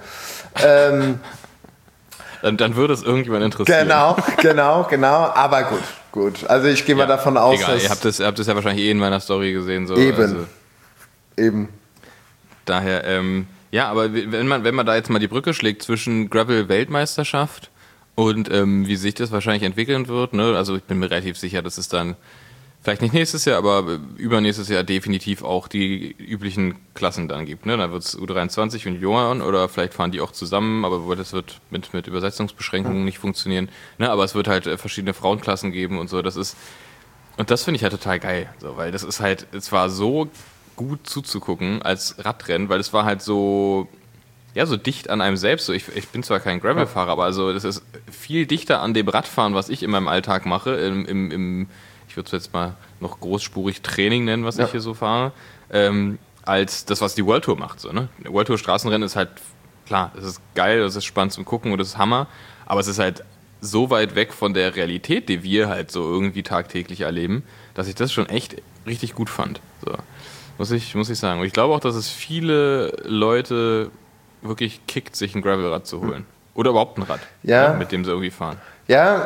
Dann würde es irgendjemand interessieren. Genau. Aber gut. Also ich gehe mal davon aus, egal, ihr habt es ja wahrscheinlich in meiner Story gesehen. So. Eben. Daher, aber wenn man da jetzt mal die Brücke schlägt zwischen Gravel-Weltmeisterschaft und wie sich das wahrscheinlich entwickeln wird, ne? Also ich bin mir relativ sicher, dass es dann vielleicht nicht nächstes Jahr, aber übernächstes Jahr definitiv auch die üblichen Klassen dann gibt. Ne? Da wird es U23 Junioren oder vielleicht fahren die auch zusammen, aber das wird mit Übersetzungsbeschränkungen nicht funktionieren. Ne? Aber es wird halt verschiedene Frauenklassen geben und so. Und das finde ich halt total geil, so, weil das ist halt, es war so gut zuzugucken als Radrennen, weil es war halt so dicht an einem selbst. So, ich bin zwar kein Gravelfahrer, aber also das ist viel dichter an dem Radfahren, was ich in meinem Alltag mache, ich würde es jetzt mal noch großspurig Training nennen, was ich hier so fahre, als das, was die World Tour macht. So, ne? World Tour Straßenrennen ist halt, klar, das ist geil, das ist spannend zum Gucken und das ist Hammer, aber es ist halt so weit weg von der Realität, die wir halt so irgendwie tagtäglich erleben, dass ich das schon echt richtig gut fand. So, muss ich sagen. Und ich glaube auch, dass es viele Leute wirklich kickt, sich ein Gravelrad zu holen. Oder überhaupt ein Rad, mit dem sie irgendwie fahren. Ja,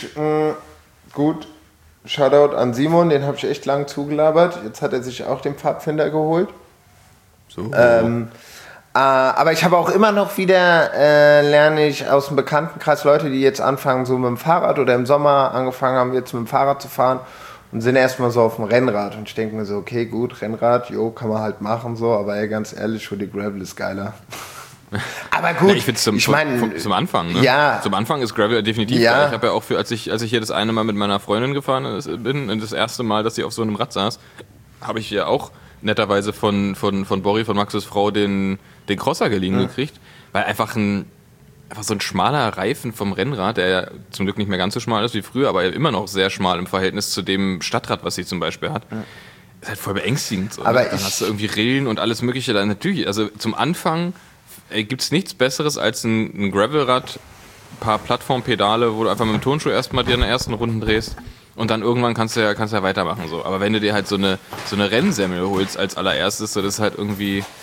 gut. Shoutout an Simon, den habe ich echt lang zugelabert. Jetzt hat er sich auch den Pfadfinder geholt. So. Aber ich habe auch immer noch wieder, lerne ich aus dem Bekanntenkreis Leute, die jetzt anfangen so mit dem Fahrrad oder im Sommer angefangen haben, jetzt mit dem Fahrrad zu fahren und sind erstmal so auf dem Rennrad. Und ich denke mir so, okay, gut, Rennrad, kann man halt machen so, aber ey, ganz ehrlich, für die Gravel ist geiler. Aber gut, ich finde zum Anfang, ne? Ja. Zum Anfang ist Gravel definitiv geil. Ich habe ja auch als ich hier das eine Mal mit meiner Freundin gefahren bin, und das erste Mal, dass sie auf so einem Rad saß, habe ich ja auch netterweise von Borri, von Maxes Frau, den Crosser geliehen gekriegt, weil einfach so ein schmaler Reifen vom Rennrad, der ja zum Glück nicht mehr ganz so schmal ist wie früher, aber immer noch sehr schmal im Verhältnis zu dem Stadtrad, was sie zum Beispiel hat. Ist halt voll beängstigend. So, aber dann hast du irgendwie Rillen und alles mögliche. Dann natürlich, also zum Anfang gibt es nichts Besseres als ein Gravelrad, ein paar Plattformpedale, wo du einfach mit dem Turnschuh erstmal dir in den ersten Runden drehst und dann irgendwann kannst du ja weitermachen. So. Aber wenn du dir halt so eine Rennsemmel holst als allererstes, so, das ist halt irgendwie,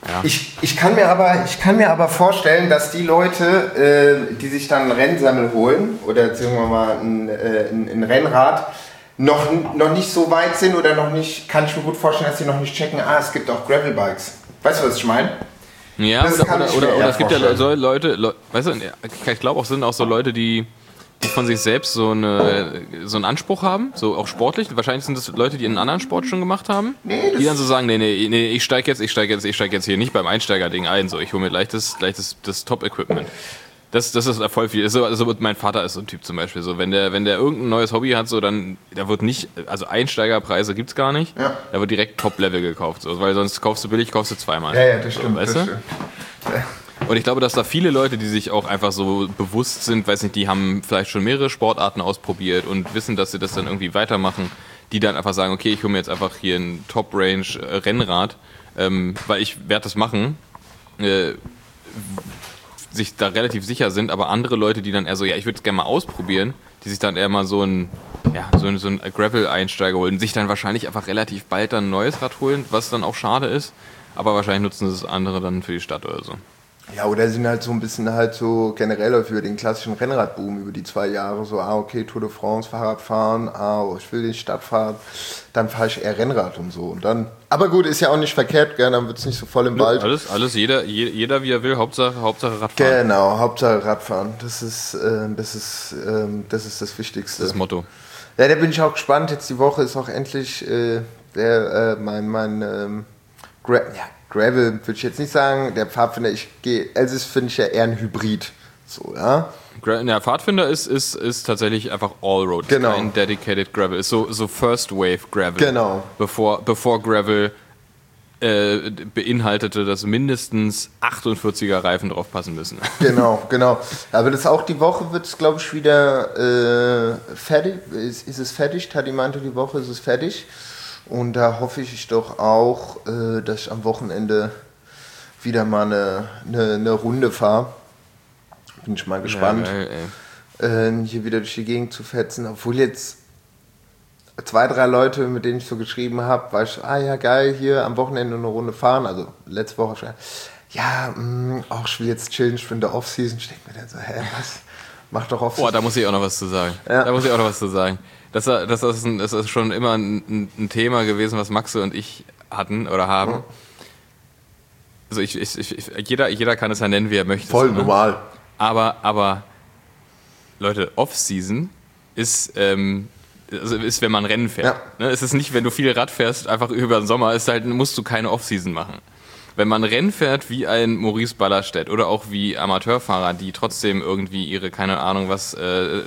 Ja. Ich kann mir aber vorstellen, dass die Leute, die sich dann einen Rennsammel holen oder sagen wir mal ein Rennrad, noch nicht so weit sind oder noch nicht, kann ich mir gut vorstellen, dass sie noch nicht checken, es gibt auch Gravelbikes. Weißt du, was ich meine? Ja, oder es gibt ja so Leute, weißt du, ich glaube auch, sind auch so Leute, die von sich selbst so einen Anspruch haben, so auch sportlich. Wahrscheinlich sind das Leute, die einen anderen Sport schon gemacht haben, die dann so sagen, nee, ich steige jetzt hier nicht beim Einsteigerding ein, so ich hole mir gleich das Top-Equipment. Das ist voll viel. So, mein Vater ist so ein Typ zum Beispiel. So, wenn der irgendein neues Hobby hat, so dann, da wird nicht, also Einsteigerpreise gibt's gar nicht. Ja. Da wird direkt Top-Level gekauft. So, weil sonst kaufst du billig, kaufst du zweimal. Ja, das stimmt. So, weißt du? Ja. Und ich glaube, dass da viele Leute, die sich auch einfach so bewusst sind, weiß nicht, die haben vielleicht schon mehrere Sportarten ausprobiert und wissen, dass sie das dann irgendwie weitermachen, die dann einfach sagen, okay, ich hole mir jetzt einfach hier ein Top-Range-Rennrad, weil ich werde das machen, sich da relativ sicher sind, aber andere Leute, die dann eher so, ja, ich würde es gerne mal ausprobieren, die sich dann eher mal so ein Gravel-Einsteiger holen, sich dann wahrscheinlich einfach relativ bald dann ein neues Rad holen, was dann auch schade ist, aber wahrscheinlich nutzen das andere dann für die Stadt oder so. Ja, oder sind halt so ein bisschen halt so generell für den klassischen Rennradboom über die 2 Jahre so, okay, Tour de France, Fahrradfahren, ich will die Stadt fahren, dann fahre ich eher Rennrad und so. Und dann, aber gut, ist ja auch nicht verkehrt, gell, dann wird es nicht so voll im Wald. Alles, jeder wie er will, Hauptsache Radfahren. Genau, Hauptsache Radfahren, das ist das Wichtigste. Das Motto. Ja, da bin ich auch gespannt, jetzt die Woche ist auch endlich Gravel würde ich jetzt nicht sagen, der Pfadfinder, Elsis finde ich ja eher ein Hybrid. So, ja. Der Pfadfinder ist tatsächlich einfach Allroad, genau. Kein Dedicated Gravel, ist so First Wave Gravel. Genau. Bevor Gravel beinhaltete, dass mindestens 48er Reifen drauf passen müssen. Genau. Aber das auch die Woche wird es, glaube ich, wieder fertig. Ist es fertig? Tati meinte, die Woche ist es fertig. Und da hoffe ich doch auch, dass ich am Wochenende wieder mal eine Runde fahre. Bin ich mal gespannt, hier wieder durch die Gegend zu fetzen. Obwohl jetzt 2, 3 Leute, mit denen ich so geschrieben habe, war ich, ja geil, hier am Wochenende eine Runde fahren. Also letzte Woche schon. Ja, ich will jetzt chillen, ich bin in der Off-Season. Ich denke mir dann so, was? Mach doch Off-Season. Da muss ich auch noch was zu sagen. Ja. Das ist schon immer ein Thema gewesen, was Maxe und ich hatten oder haben. Also jeder kann es ja nennen, wie er möchte. Voll normal. Aber Leute, Off-Season ist, wenn man Rennen fährt. Ja. Es ist nicht, wenn du viel Rad fährst, einfach über den Sommer, musst du keine Off-Season machen. Wenn man Rennen fährt wie ein Maurice Ballerstedt oder auch wie Amateurfahrer, die trotzdem irgendwie ihre, keine Ahnung was,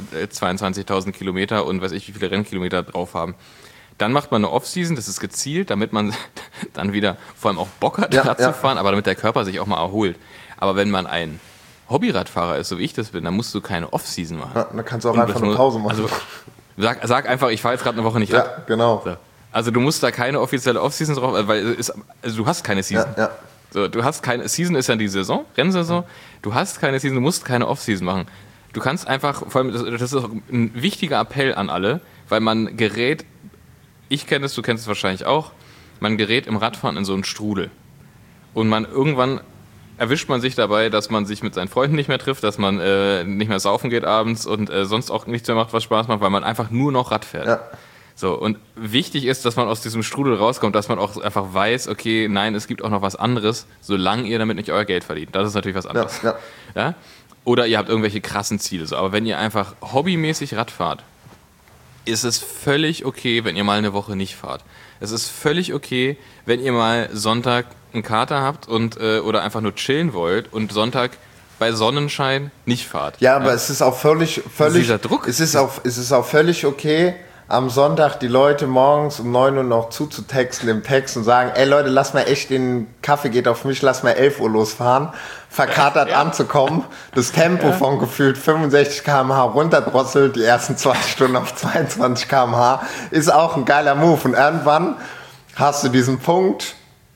22.000 Kilometer und weiß ich wie viele Rennkilometer drauf haben, dann macht man eine Off-Season, das ist gezielt, damit man dann wieder vor allem auch Bock hat, Rad zu fahren, aber damit der Körper sich auch mal erholt. Aber wenn man ein Hobbyradfahrer ist, so wie ich das bin, dann musst du keine Off-Season machen. Ja, dann kannst du auch einfach eine Pause machen. Also, sag einfach, ich fahre jetzt gerade eine Woche nicht Rad. Ja, genau. So. Also du musst da keine offizielle Off-Season drauf, weil du hast keine Season. Ja. So, du hast keine Season, ist ja die Saison, Rennsaison. Du hast keine Season, du musst keine Off-Season machen. Du kannst einfach, vor allem, das ist auch ein wichtiger Appell an alle, weil man gerät, ich kenne es, du kennst es wahrscheinlich auch, man gerät im Radfahren in so einen Strudel. Und irgendwann erwischt man sich dabei, dass man sich mit seinen Freunden nicht mehr trifft, dass man nicht mehr saufen geht abends und sonst auch nichts mehr macht, was Spaß macht, weil man einfach nur noch Rad fährt. Ja. So, und wichtig ist, dass man aus diesem Strudel rauskommt, dass man auch einfach weiß, okay, nein, es gibt auch noch was anderes, solange ihr damit nicht euer Geld verdient. Das ist natürlich was anderes. Ja? Oder ihr habt irgendwelche krassen Ziele. So. Aber wenn ihr einfach hobbymäßig Rad fahrt, ist es völlig okay, wenn ihr mal eine Woche nicht fahrt. Es ist völlig okay, wenn ihr mal Sonntag einen Kater habt oder einfach nur chillen wollt und Sonntag bei Sonnenschein nicht fahrt. Ja, aber es ist auch völlig dieser Druck. Es ist auch völlig okay, am Sonntag die Leute morgens um 9 Uhr noch zuzutexten im Text und sagen, ey Leute, lass mal echt den Kaffee geht auf mich, lass mal 11 Uhr losfahren, verkatert anzukommen, das Tempo von gefühlt 65 km/h runterdrosselt, die ersten 20 Stunden auf 22 km/h, ist auch ein geiler Move. Und irgendwann hast du den Punkt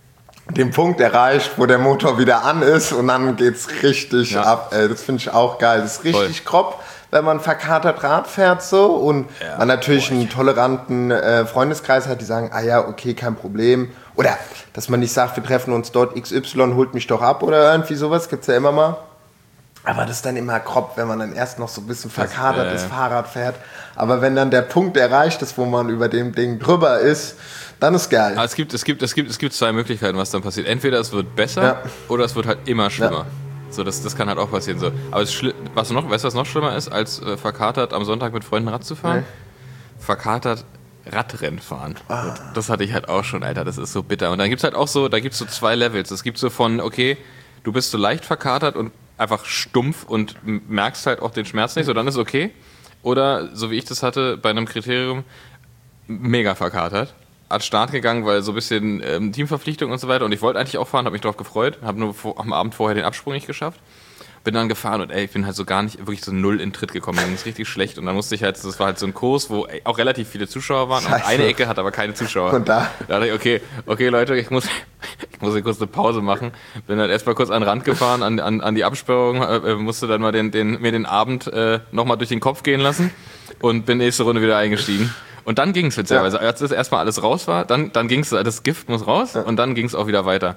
erreicht, wo der Motor wieder an ist und dann geht's richtig ab. Ey, das finde ich auch geil. Das ist richtig grob, wenn man verkatert Rad fährt so und man natürlich einen toleranten Freundeskreis hat, die sagen, okay, kein Problem. Oder, dass man nicht sagt, wir treffen uns dort, XY holt mich doch ab oder irgendwie sowas, gibt's ja immer mal. Aber das ist dann immer grob, wenn man dann erst noch so ein bisschen verkatertes Fahrrad fährt. Aber wenn dann der Punkt erreicht ist, wo man über dem Ding drüber ist, dann ist geil. Aber es gibt 2 Möglichkeiten, was dann passiert. Entweder es wird besser oder es wird halt immer schlimmer. Ja. So, das kann halt auch passieren. So. Aber weißt du, was noch schlimmer ist, als verkatert am Sonntag mit Freunden Rad zu fahren? Verkatert Radrennen fahren. Das hatte ich halt auch schon, Alter. Das ist so bitter. Und dann gibt's halt auch so, da gibt's so 2 Levels. Es gibt so von, okay, du bist so leicht verkatert und einfach stumpf und merkst halt auch den Schmerz nicht, so dann ist okay. Oder, so wie ich das hatte, bei einem Kriterium, mega verkatert. An Start gegangen, weil so ein bisschen Teamverpflichtung und so weiter. Und ich wollte eigentlich auch fahren, habe mich drauf gefreut. Habe nur am Abend vorher den Absprung nicht geschafft. Bin dann gefahren und ich bin halt so gar nicht, wirklich so 0 in Tritt gekommen. Mir ging es richtig schlecht. Und dann musste ich halt, das war halt so ein Kurs, wo auch relativ viele Zuschauer waren. Und eine Ecke hat aber keine Zuschauer. Und da dachte ich, okay Leute, ich muss hier kurz eine Pause machen. Bin dann erstmal kurz an den Rand gefahren, an die Absperrung, musste dann mal mir den Abend nochmal durch den Kopf gehen lassen und bin nächste Runde wieder eingestiegen. Und dann ging es witzigerweise. Als das erstmal alles raus war, dann ging es, das Gift muss raus und dann ging es auch wieder weiter.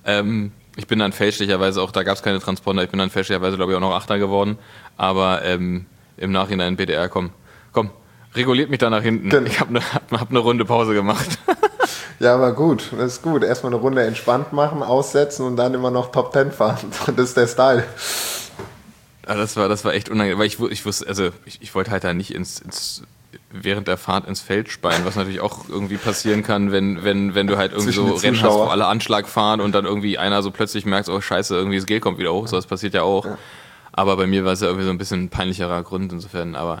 Ich bin dann fälschlicherweise auch, da gab es keine Transponder, ich bin dann fälschlicherweise, glaube ich, auch noch Achter geworden. Aber im Nachhinein BDR, komm, reguliert mich da nach hinten. Ich hab eine Runde Pause gemacht. Ja, aber gut, das ist gut. Erstmal eine Runde entspannt machen, aussetzen und dann immer noch Top 10 fahren. Das ist der Style. Ja, das war echt unangenehm, weil ich wusste, also ich wollte halt da nicht während der Fahrt ins Feld speien, was natürlich auch irgendwie passieren kann, wenn du halt irgendwie so Rennen hast, wo alle Anschlag fahren und dann irgendwie einer so plötzlich merkt, oh scheiße, irgendwie das Gel kommt wieder hoch, so das passiert ja auch. Ja. Aber bei mir war es ja irgendwie so ein bisschen ein peinlicherer Grund insofern, aber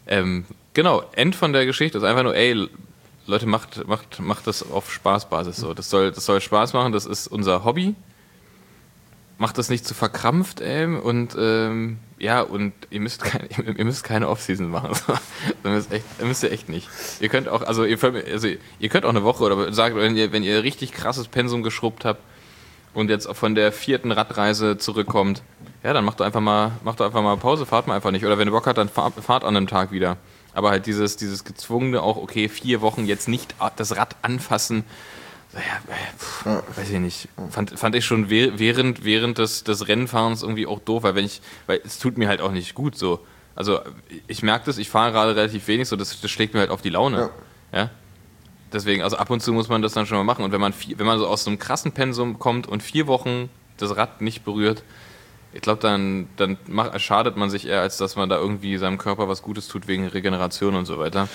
genau, End von der Geschichte ist einfach nur, Leute, macht das auf Spaßbasis so. Das soll Spaß machen, das ist unser Hobby. Macht das nicht zu verkrampft, und und ihr müsst keine Offseason machen. Das müsst ihr echt nicht. Ihr könnt auch, ihr könnt auch eine Woche oder sagt, wenn ihr richtig krasses Pensum geschrubbt habt und jetzt von der 4. Radreise zurückkommt, ja, dann macht doch einfach mal Pause, fahrt mal einfach nicht. Oder wenn ihr Bock habt, dann fahrt an einem Tag wieder. Aber halt dieses gezwungene auch, okay, 4 Wochen jetzt nicht das Rad anfassen. Ja, weiß ich nicht. Fand ich schon während des Rennfahrens irgendwie auch doof, weil es tut mir halt auch nicht gut so. Also ich merke das, ich fahre gerade relativ wenig, so das schlägt mir halt auf die Laune. Ja? Deswegen, also ab und zu muss man das dann schon mal machen. Und wenn man so aus so einem krassen Pensum kommt und 4 Wochen das Rad nicht berührt, ich glaube, dann schadet man sich eher, als dass man da irgendwie seinem Körper was Gutes tut wegen Regeneration und so weiter.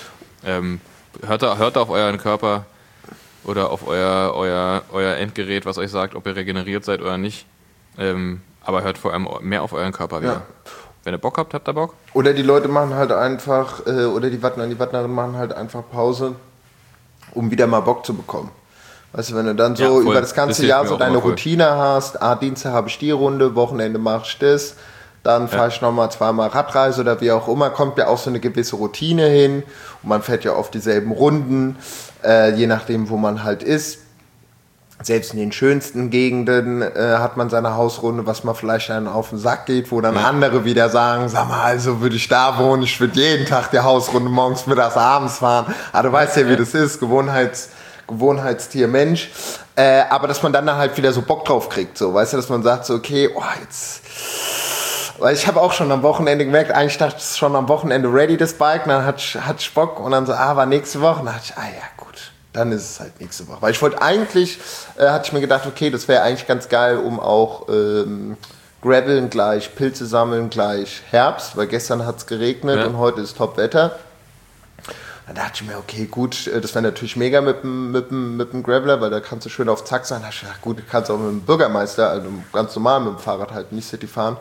Hört auf euren Körper oder auf euer Endgerät, was euch sagt, ob ihr regeneriert seid oder nicht. Aber hört vor allem mehr auf euren Körper wieder. Ja. Wenn ihr Bock habt ihr Bock. Oder die Leute machen halt einfach, oder die Wattnerinnen machen halt einfach Pause, um wieder mal Bock zu bekommen. Weißt du, wenn du dann so über das ganze Jahr so deine Routine hast, Dienstag habe ich die Runde, Wochenende mache ich das, dann fahre ich nochmal 2-mal Radreise oder wie auch immer, kommt ja auch so eine gewisse Routine hin und man fährt ja oft dieselben Runden, je nachdem, wo man halt ist. Selbst in den schönsten Gegenden hat man seine Hausrunde, was man vielleicht dann auf den Sack geht, wo dann andere wieder sagen, sag mal, also würde ich da wohnen, ich würde jeden Tag die Hausrunde morgens, mittags, abends fahren. Aber du weißt ja, wie das ist, Gewohnheitstier Mensch. Aber dass man dann halt wieder so Bock drauf kriegt, so, weißt du, dass man sagt so, okay, jetzt... Weil ich habe auch schon am Wochenende gemerkt, eigentlich dachte ich schon am Wochenende ready, das Bike, dann hatte ich Bock und dann so, war nächste Woche, und dann dachte ich, ja gut, dann ist es halt nächste Woche. Weil ich wollte eigentlich, hatte ich mir gedacht, okay, das wäre eigentlich ganz geil, um auch Graveln gleich, Pilze sammeln gleich Herbst, weil gestern hat es geregnet und heute ist Top-Wetter. Dann dachte ich mir, okay, gut, das wäre natürlich mega mit dem Graveler, weil da kannst du schön auf Zack sein. Da dachte ich, ja, gut, du kannst auch mit dem Bürgermeister, also ganz normal mit dem Fahrrad halt, nicht City fahren.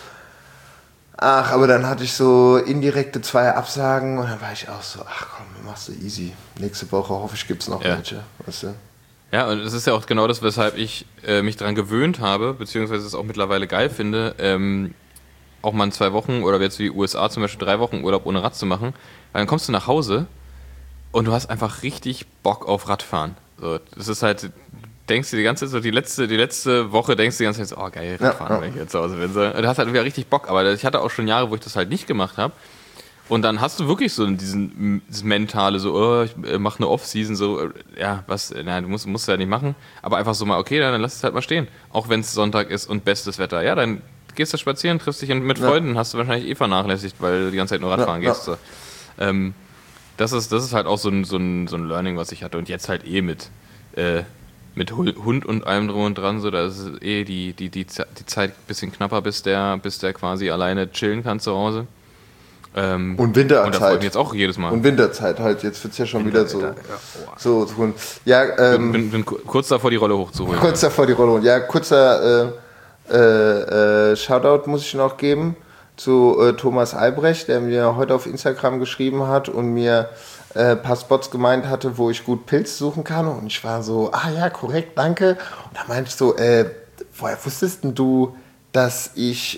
Ach, aber dann hatte ich so indirekte 2 Absagen und dann war ich auch so, ach komm, machst du easy. Nächste Woche hoffe ich, gibt's noch welche. Weißt du? Ja, und es ist ja auch genau das, weshalb ich mich daran gewöhnt habe, beziehungsweise es auch mittlerweile geil finde, auch mal in 2 Wochen oder jetzt wie USA zum Beispiel 3 Wochen Urlaub ohne Rad zu machen. Weil dann kommst du nach Hause und du hast einfach richtig Bock auf Radfahren. So, das ist halt... Denkst du die ganze Zeit so, die letzte Woche denkst du die ganze Zeit so, oh geil, Radfahren, wenn ich jetzt zu Hause bin. So, du hast halt wieder richtig Bock, aber ich hatte auch schon Jahre, wo ich das halt nicht gemacht habe. Und dann hast du wirklich so dieses mentale, so, oh, ich mache eine Off-Season, so, ja, was, na, du musst ja nicht machen, aber einfach so mal, okay, dann lass es halt mal stehen. Auch wenn es Sonntag ist und bestes Wetter. Ja, dann gehst du spazieren, triffst dich mit Freunden, hast du wahrscheinlich vernachlässigt, weil du die ganze Zeit nur Radfahren gehst. So. Das ist halt auch so ein Learning, was ich hatte. Und jetzt halt mit Hund und allem drum und dran, so, da ist die Zeit ein bisschen knapper, bis der quasi alleine chillen kann zu Hause. Und Winterzeit. Und da freut mich jetzt auch jedes Mal. Und Winterzeit halt, jetzt wird es ja schon wieder so. Ja, bin kurz davor, die Rolle hochzuholen. Kurz davor, die Rolle hochzuholen. Ja, kurzer Shoutout muss ich noch geben zu Thomas Albrecht, der mir heute auf Instagram geschrieben hat und mir ein paar Spots gemeint hatte, wo ich gut Pilze suchen kann. Und ich war so, ja, korrekt, danke. Und da meinte ich so, woher wusstest denn du, dass ich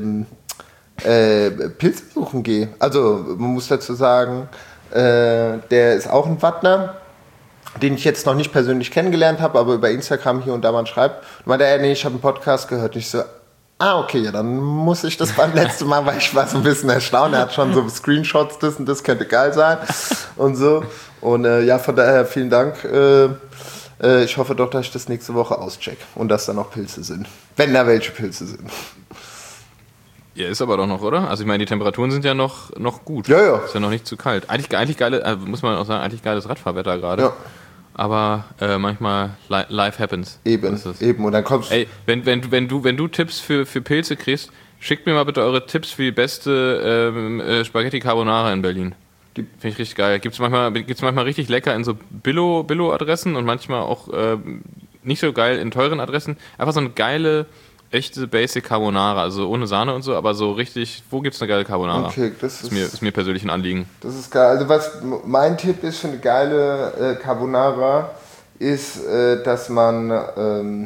Pilze suchen gehe? Also, man muss dazu sagen, der ist auch ein Wattner, den ich jetzt noch nicht persönlich kennengelernt habe, aber über Instagram hier und da mal schreibt. Und meinte, nee, ich habe einen Podcast gehört. Und ich so, okay, ja, dann muss ich das beim letzten Mal, weil ich war so ein bisschen erstaunt. Er hat schon so Screenshots, das und das könnte geil sein und so. Und ja, von daher vielen Dank. Ich hoffe doch, dass ich das nächste Woche auscheck und dass da noch Pilze sind. Wenn da welche Pilze sind. Ja, ist aber doch noch, oder? Also ich meine, die Temperaturen sind ja noch gut. Ja. Ist ja noch nicht zu kalt. Eigentlich geile, muss man auch sagen, eigentlich geiles Radfahrwetter gerade. Ja. Aber manchmal life happens. Eben. Und dann kommst du. Ey, wenn du Tipps für Pilze kriegst, schickt mir mal bitte eure Tipps für die beste Spaghetti Carbonara in Berlin. Finde ich richtig geil. Gibt's manchmal richtig lecker in so Billo-Adressen und manchmal auch nicht so geil in teuren Adressen. Einfach so eine geile, echte Basic Carbonara, also ohne Sahne und so, aber so richtig, wo gibt's eine geile Carbonara? Okay, das ist mir persönlich ein Anliegen. Das ist geil. Also was mein Tipp ist für eine geile Carbonara, ist, dass man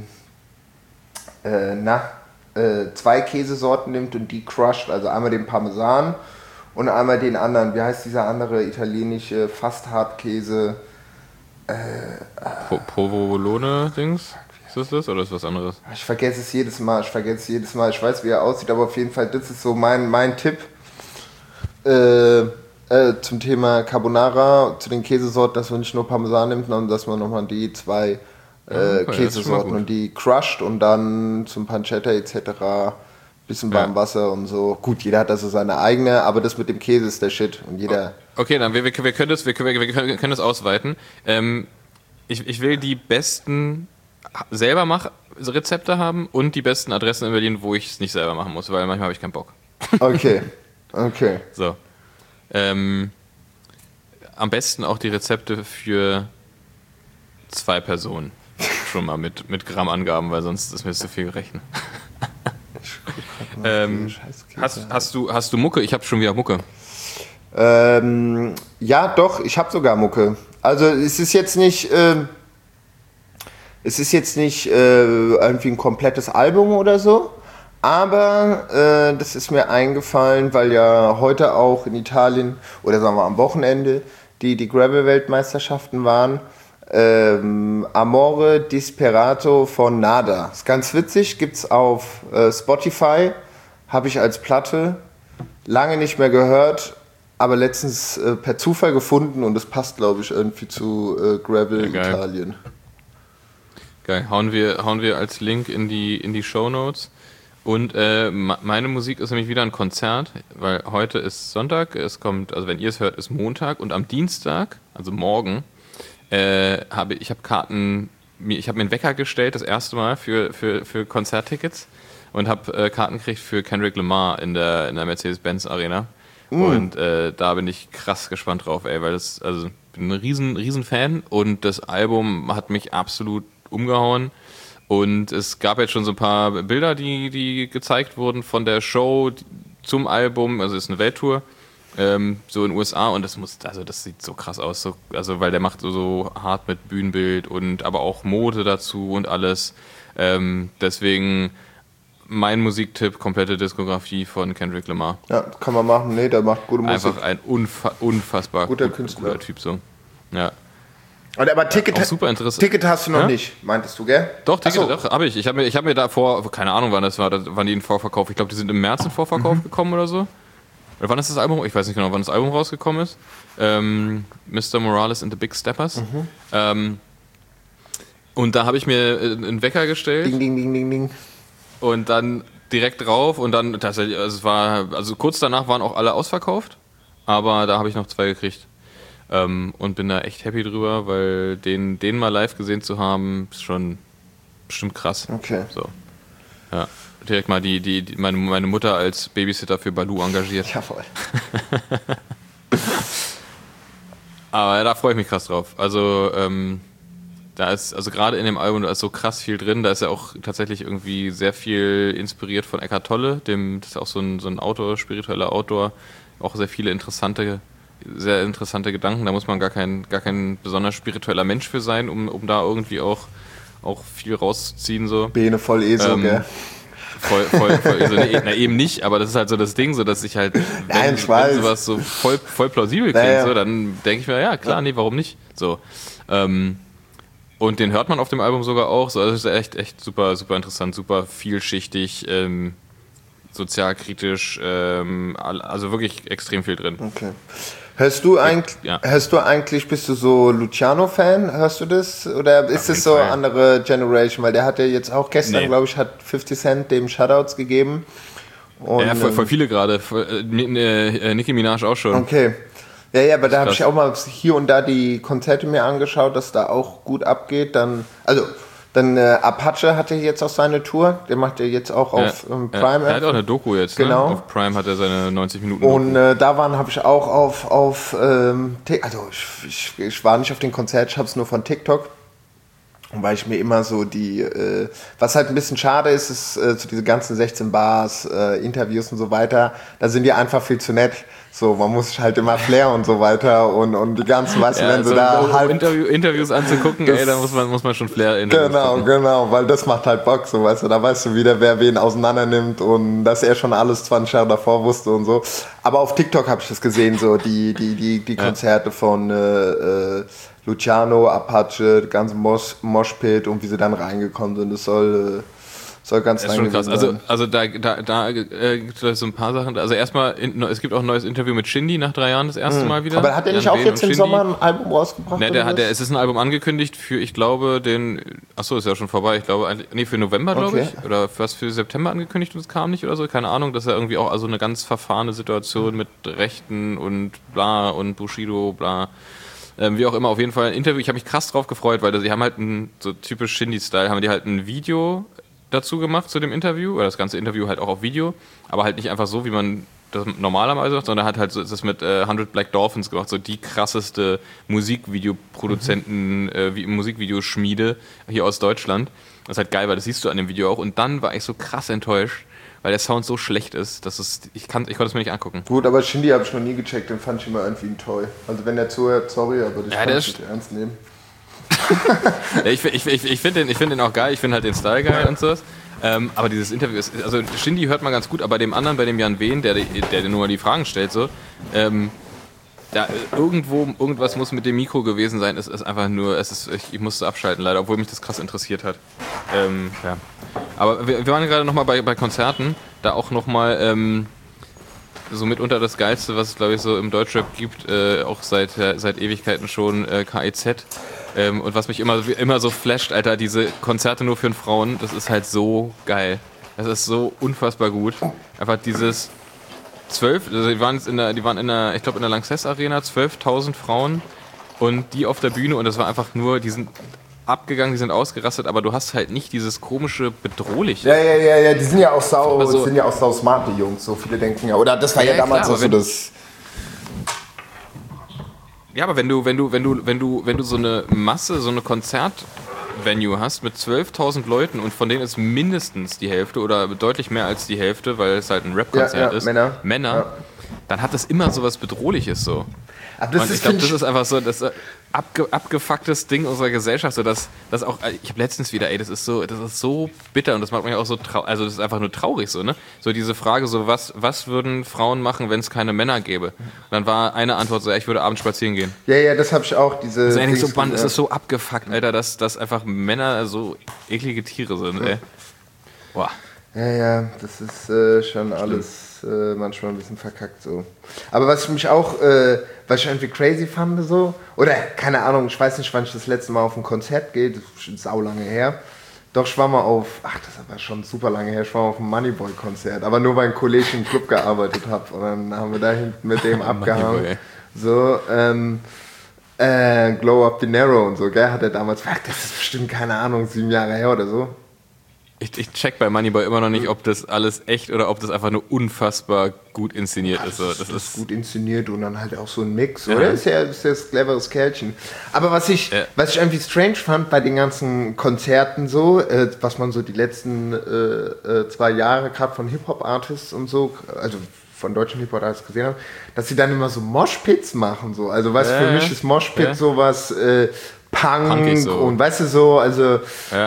2 Käsesorten nimmt und die crusht, also einmal den Parmesan und einmal den anderen, wie heißt dieser andere italienische Fast-Hartkäse? Provolone-Dings? Ist das oder ist was anderes? Ich vergesse es jedes Mal. Ich weiß, wie er aussieht, aber auf jeden Fall, das ist so mein Tipp zum Thema Carbonara, zu den Käsesorten, dass man nicht nur Parmesan nimmt, sondern dass man nochmal die 2 Käsesorten und die crusht und dann zum Pancetta etc. bisschen warm Wasser und so. Gut, jeder hat da so seine eigene, aber das mit dem Käse ist der Shit und jeder... Okay, dann wir können das ausweiten. Ich will die besten selber Rezepte haben und die besten Adressen in Berlin, wo ich es nicht selber machen muss, weil manchmal habe ich keinen Bock. Okay. So. Am besten auch die Rezepte für 2 Personen. Schon mal mit Grammangaben, weil sonst ist mir zu viel gerechnet. Hast du Mucke? Ich habe schon wieder Mucke. Ja, doch, ich habe sogar Mucke. Also es ist jetzt nicht irgendwie ein komplettes Album oder so, aber das ist mir eingefallen, weil ja heute auch in Italien, oder sagen wir am Wochenende, die Gravel-Weltmeisterschaften waren. Amore Disperato von Nada. Ist ganz witzig, gibt's auf Spotify, habe ich als Platte, lange nicht mehr gehört, aber letztens per Zufall gefunden und es passt, glaube ich, irgendwie zu Gravel Italien. Geil, hauen wir als Link in die Shownotes. Und meine Musik ist nämlich wieder ein Konzert, weil heute ist Sonntag, es kommt, also wenn ihr es hört, ist Montag und am Dienstag, also morgen, habe ich mir einen Wecker gestellt, das erste Mal für Konzerttickets und habe Karten gekriegt für Kendrick Lamar in der Mercedes-Benz Arena. Und da bin ich krass gespannt drauf, weil das, also bin ein riesen Fan und das Album hat mich absolut umgehauen. Und es gab jetzt schon so ein paar Bilder, die gezeigt wurden von der Show zum Album, also es ist eine Welttour, so in den USA und das sieht so krass aus, also weil der macht so hart mit Bühnenbild und aber auch Mode dazu und alles. Deswegen mein Musiktipp, komplette Diskografie von Kendrick Lamar. Ja, kann man machen, der macht gute Musik. Einfach ein unfassbar guter Künstler. Guter Typ so. Ja. Aber Ticket hast du noch nicht, meintest du, gell? Doch, Ticket habe ich. Ich hab mir davor, keine Ahnung wann das war, wann die in Vorverkauf, ich glaube, die sind im März in Vorverkauf gekommen oder so. oder wann ist das Album? Ich weiß nicht genau, wann das Album rausgekommen ist. Mr. Morales and the Big Steppers. Und da habe ich mir einen Wecker gestellt. Ding, ding, ding, ding, ding. Und dann direkt drauf und dann tatsächlich, also kurz danach waren auch alle ausverkauft, aber da habe ich noch 2 gekriegt. Und bin da echt happy drüber, weil den mal live gesehen zu haben, ist schon bestimmt krass. Okay. So. Ja. Direkt mal meine Mutter als Babysitter für Baloo engagiert. Jawohl. Aber ja, da freue ich mich krass drauf. Also, da ist, also gerade in dem Album, da ist so krass viel drin. Da ist ja auch tatsächlich irgendwie sehr viel inspiriert von Eckhart Tolle, das ist auch so ein Autor, spiritueller Autor. Auch sehr viele sehr interessante Gedanken. Da muss man gar kein besonders spiritueller Mensch für sein, um da irgendwie auch viel rauszuziehen. So. Bene voll ESO, gell? Voll ESO. Eben nicht, aber das ist halt so das Ding, so dass ich halt, wenn sowas so voll plausibel klingt, so, dann denke ich mir, ja klar, nee, warum nicht? So. Und den hört man auf dem Album sogar auch. So, also ist echt super, super interessant, super vielschichtig, sozialkritisch, also wirklich extrem viel drin. Okay. Hörst du eigentlich, bist du so Luciano-Fan? Hörst du das? Oder ist es so eine andere Generation? Weil der hat ja jetzt auch gestern, glaube ich, hat 50 Cent dem Shoutouts gegeben. Und, ja, voll viele gerade. Nicki Minaj auch schon. Okay. Ja, aber da habe ich auch mal hier und da die Konzerte mir angeschaut, dass da auch gut abgeht. Dann Apache hatte jetzt auch seine Tour. Der macht ja jetzt auch auf Prime. Er hat auch eine Doku jetzt. Genau. Ne? Auf Prime hat er seine 90 Minuten. Und da habe ich auch auf also ich war nicht auf dem Konzert, ich habe es nur von TikTok. Und weil ich mir immer so was halt ein bisschen schade ist, so diese ganzen 16 Bars, Interviews und so weiter, da sind die einfach viel zu nett. So, man muss halt immer Flair und so weiter und die ganzen, weißt du, wenn sie da halt... Interviews anzugucken, da muss man schon Flair-Interviews gucken. Genau, weil das macht halt Bock, so, weißt du, da weißt du wieder, wer wen auseinander nimmt und dass er schon alles 20 Jahre davor wusste und so. Aber auf TikTok habe ich das gesehen, so, die Konzerte von Luciano, Apache, das ganze Moshpit und wie sie dann reingekommen sind, das soll ganz rein gewesen sein. Also da gibt es so ein paar Sachen. Also erstmal, es gibt auch ein neues Interview mit Shindy nach 3 Jahren das erste Mal wieder. Aber hat er nicht auch jetzt im Sommer ein Album rausgebracht? Ne, es ist ein Album angekündigt für, ich glaube, achso, ist ja schon vorbei. Ich glaube, für November, glaube ich. Oder fast für September angekündigt und es kam nicht oder so. Keine Ahnung, das ist ja irgendwie auch also eine ganz verfahrene Situation mit Rechten und bla und Bushido, bla. Wie auch immer, auf jeden Fall ein Interview. Ich habe mich krass drauf gefreut, weil die haben halt so typisch Shindy-Style, haben die halt ein Video dazu gemacht zu dem Interview, oder das ganze Interview halt auch auf Video, aber halt nicht einfach so, wie man das normalerweise macht, sondern hat halt so das mit 100 Black Dolphins gemacht, so die krasseste Musikvideoproduzenten, Musikvideoschmiede hier aus Deutschland. Das ist halt geil, weil das siehst du an dem Video auch. Und dann war ich so krass enttäuscht, weil der Sound so schlecht ist, dass ich konnte es mir nicht angucken. Gut, aber Shindy habe ich noch nie gecheckt, den fand ich immer irgendwie toll. Also wenn der zuhört, sorry, aber das kann ich nicht ernst nehmen. Ich finde den auch geil, ich finde halt den Style geil und sowas. Aber dieses Interview ist, also Shindy hört man ganz gut, aber dem anderen, bei dem Jan Wehn, der nur mal die Fragen stellt, so, da irgendwas muss mit dem Mikro gewesen sein, es ist einfach nur, ich musste abschalten leider, obwohl mich das krass interessiert hat. Ja. Aber wir waren gerade nochmal bei Konzerten, da auch nochmal so mitunter das Geilste, was es glaube ich so im Deutschrap gibt, auch seit Ewigkeiten schon, KIZ. Und was mich immer so flasht, Alter, diese Konzerte nur für Frauen, das ist halt so geil. Das ist so unfassbar gut. Einfach dieses 12, also die waren in der, ich glaube in der Lanxess Arena, 12.000 Frauen und die auf der Bühne und das war einfach nur, die sind abgegangen, die sind ausgerastet, aber du hast halt nicht dieses komische, bedrohliche. Ja, die sind ja auch sau smart, die Jungs, so viele denken ja, oder das war ja damals klar, auch so das... Ja, aber wenn du so eine Masse, so eine Konzertvenue hast mit 12.000 Leuten und von denen ist mindestens die Hälfte oder deutlich mehr als die Hälfte, weil es halt ein Rap-Konzert ist, Männer, dann hat das immer so was Bedrohliches so. Aber ich glaube, das ist einfach so das abgefucktes Ding unserer Gesellschaft, so dass auch, ich habe letztens wieder, das ist so bitter und das macht mich auch so also das ist einfach nur traurig so, ne? So diese Frage so, was würden Frauen machen, wenn es keine Männer gäbe? Und dann war eine Antwort so, ich würde abends spazieren gehen. Ja, das habe ich auch, diese... Das ist eigentlich so spannend, es ist so abgefuckt, Alter, dass einfach Männer so eklige Tiere sind, ey. Boah. Ja, das ist schon alles manchmal ein bisschen verkackt so. Aber was ich mich auch, was ich irgendwie crazy fand so, oder keine Ahnung, ich weiß nicht, wann ich das letzte Mal auf ein Konzert gehe, das ist sau lange her. Doch, ich war mal das war schon super lange her, ich war mal auf einem Moneyboy-Konzert, aber nur weil ein Kollege im Club gearbeitet hat und dann haben wir da hinten mit dem abgehangen. So, Glow Up Dinero und so, gell, hat er damals gesagt, das ist bestimmt, keine Ahnung, 7 Jahre her oder so. Ich check bei Moneyboy immer noch nicht, ob das alles echt oder ob das einfach nur unfassbar gut inszeniert ist. So, das ist gut inszeniert und dann halt auch so ein Mix, oder? Ist ja ein cleveres Kerlchen. Aber was ich irgendwie strange fand bei den ganzen Konzerten so, was man so die letzten 2 Jahre gerade von Hip-Hop-Artists und so, also von deutschen Hip-Hop-Artists gesehen habe, dass sie dann immer so Moshpits machen. So. Also weißt du, für mich ist Moshpit sowas Punk so. Und weißt du so, also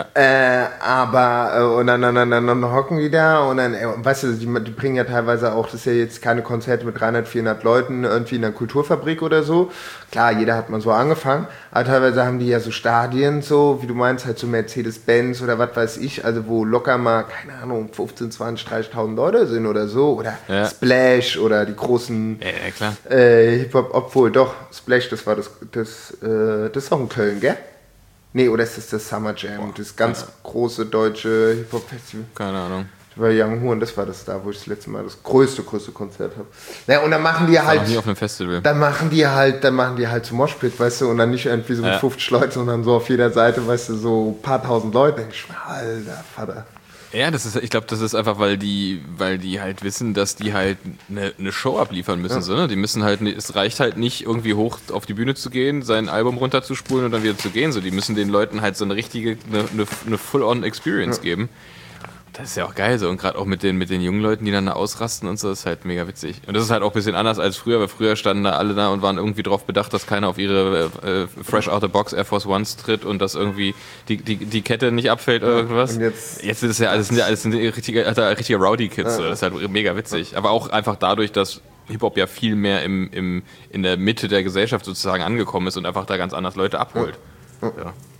aber und dann hocken die da und dann, weißt du, die bringen ja teilweise auch, das ist ja jetzt keine Konzerte mit 300, 400 Leuten irgendwie in einer Kulturfabrik oder so. Klar, jeder hat mal so angefangen, aber teilweise haben die ja so Stadien so, wie du meinst, halt so Mercedes-Benz oder was weiß ich, also wo locker mal, keine Ahnung, 15, 20, 30.000 Leute sind oder so, oder Splash oder die großen Hip-Hop, obwohl doch, Splash, das war das ist auch in Köln, gell? Nee, oder ist das Summer Jam, das ganz große deutsche Hip-Hop-Festival? Keine Ahnung. Bei Young Horn, das war das da, wo ich das letzte Mal das größte Konzert habe. Ja, und dann machen die halt. Noch nie auf einem Festival. Dann machen die halt so Moshpit, weißt du, und dann nicht irgendwie so mit 50 Leuten, sondern so auf jeder Seite, weißt du, so ein paar tausend Leute. Alter Vater. Ja, ich glaube, das ist einfach, weil die halt wissen, dass die halt eine Show abliefern müssen. So, ne? Die müssen halt, es reicht halt nicht, irgendwie hoch auf die Bühne zu gehen, sein Album runterzuspulen und dann wieder zu gehen. So, die müssen den Leuten halt so eine richtige, eine Full-on-Experience geben. Das ist ja auch geil so und gerade auch mit den jungen Leuten, die dann da ausrasten und so, ist halt mega witzig. Und das ist halt auch ein bisschen anders als früher, weil früher standen da alle da und waren irgendwie drauf bedacht, dass keiner auf ihre Fresh Out the Box Air Force Ones tritt und dass irgendwie die Kette nicht abfällt oder irgendwas. Und jetzt ist es ja alles sind richtige Rowdy Kids, so. Das ist halt mega witzig. Aber auch einfach dadurch, dass Hip-Hop ja viel mehr in der Mitte der Gesellschaft sozusagen angekommen ist und einfach da ganz anders Leute abholt. Ja.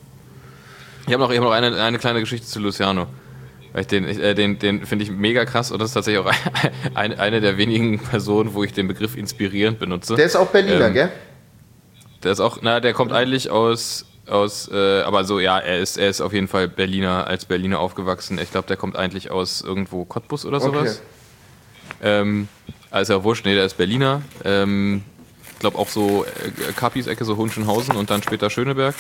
Ich habe noch eine kleine Geschichte zu Luciano. Weil den finde ich mega krass und das ist tatsächlich auch eine der wenigen Personen, wo ich den Begriff inspirierend benutze. Der ist auch Berliner, gell? Der ist auch, der kommt eigentlich aus aber so, ja, er ist auf jeden Fall als Berliner aufgewachsen. Ich glaube, der kommt eigentlich aus irgendwo Cottbus oder sowas. Okay. Also ja wurscht, der ist Berliner. Ich glaube auch so Kapis Ecke, so Hohenschönhausen und dann später Schöneberg.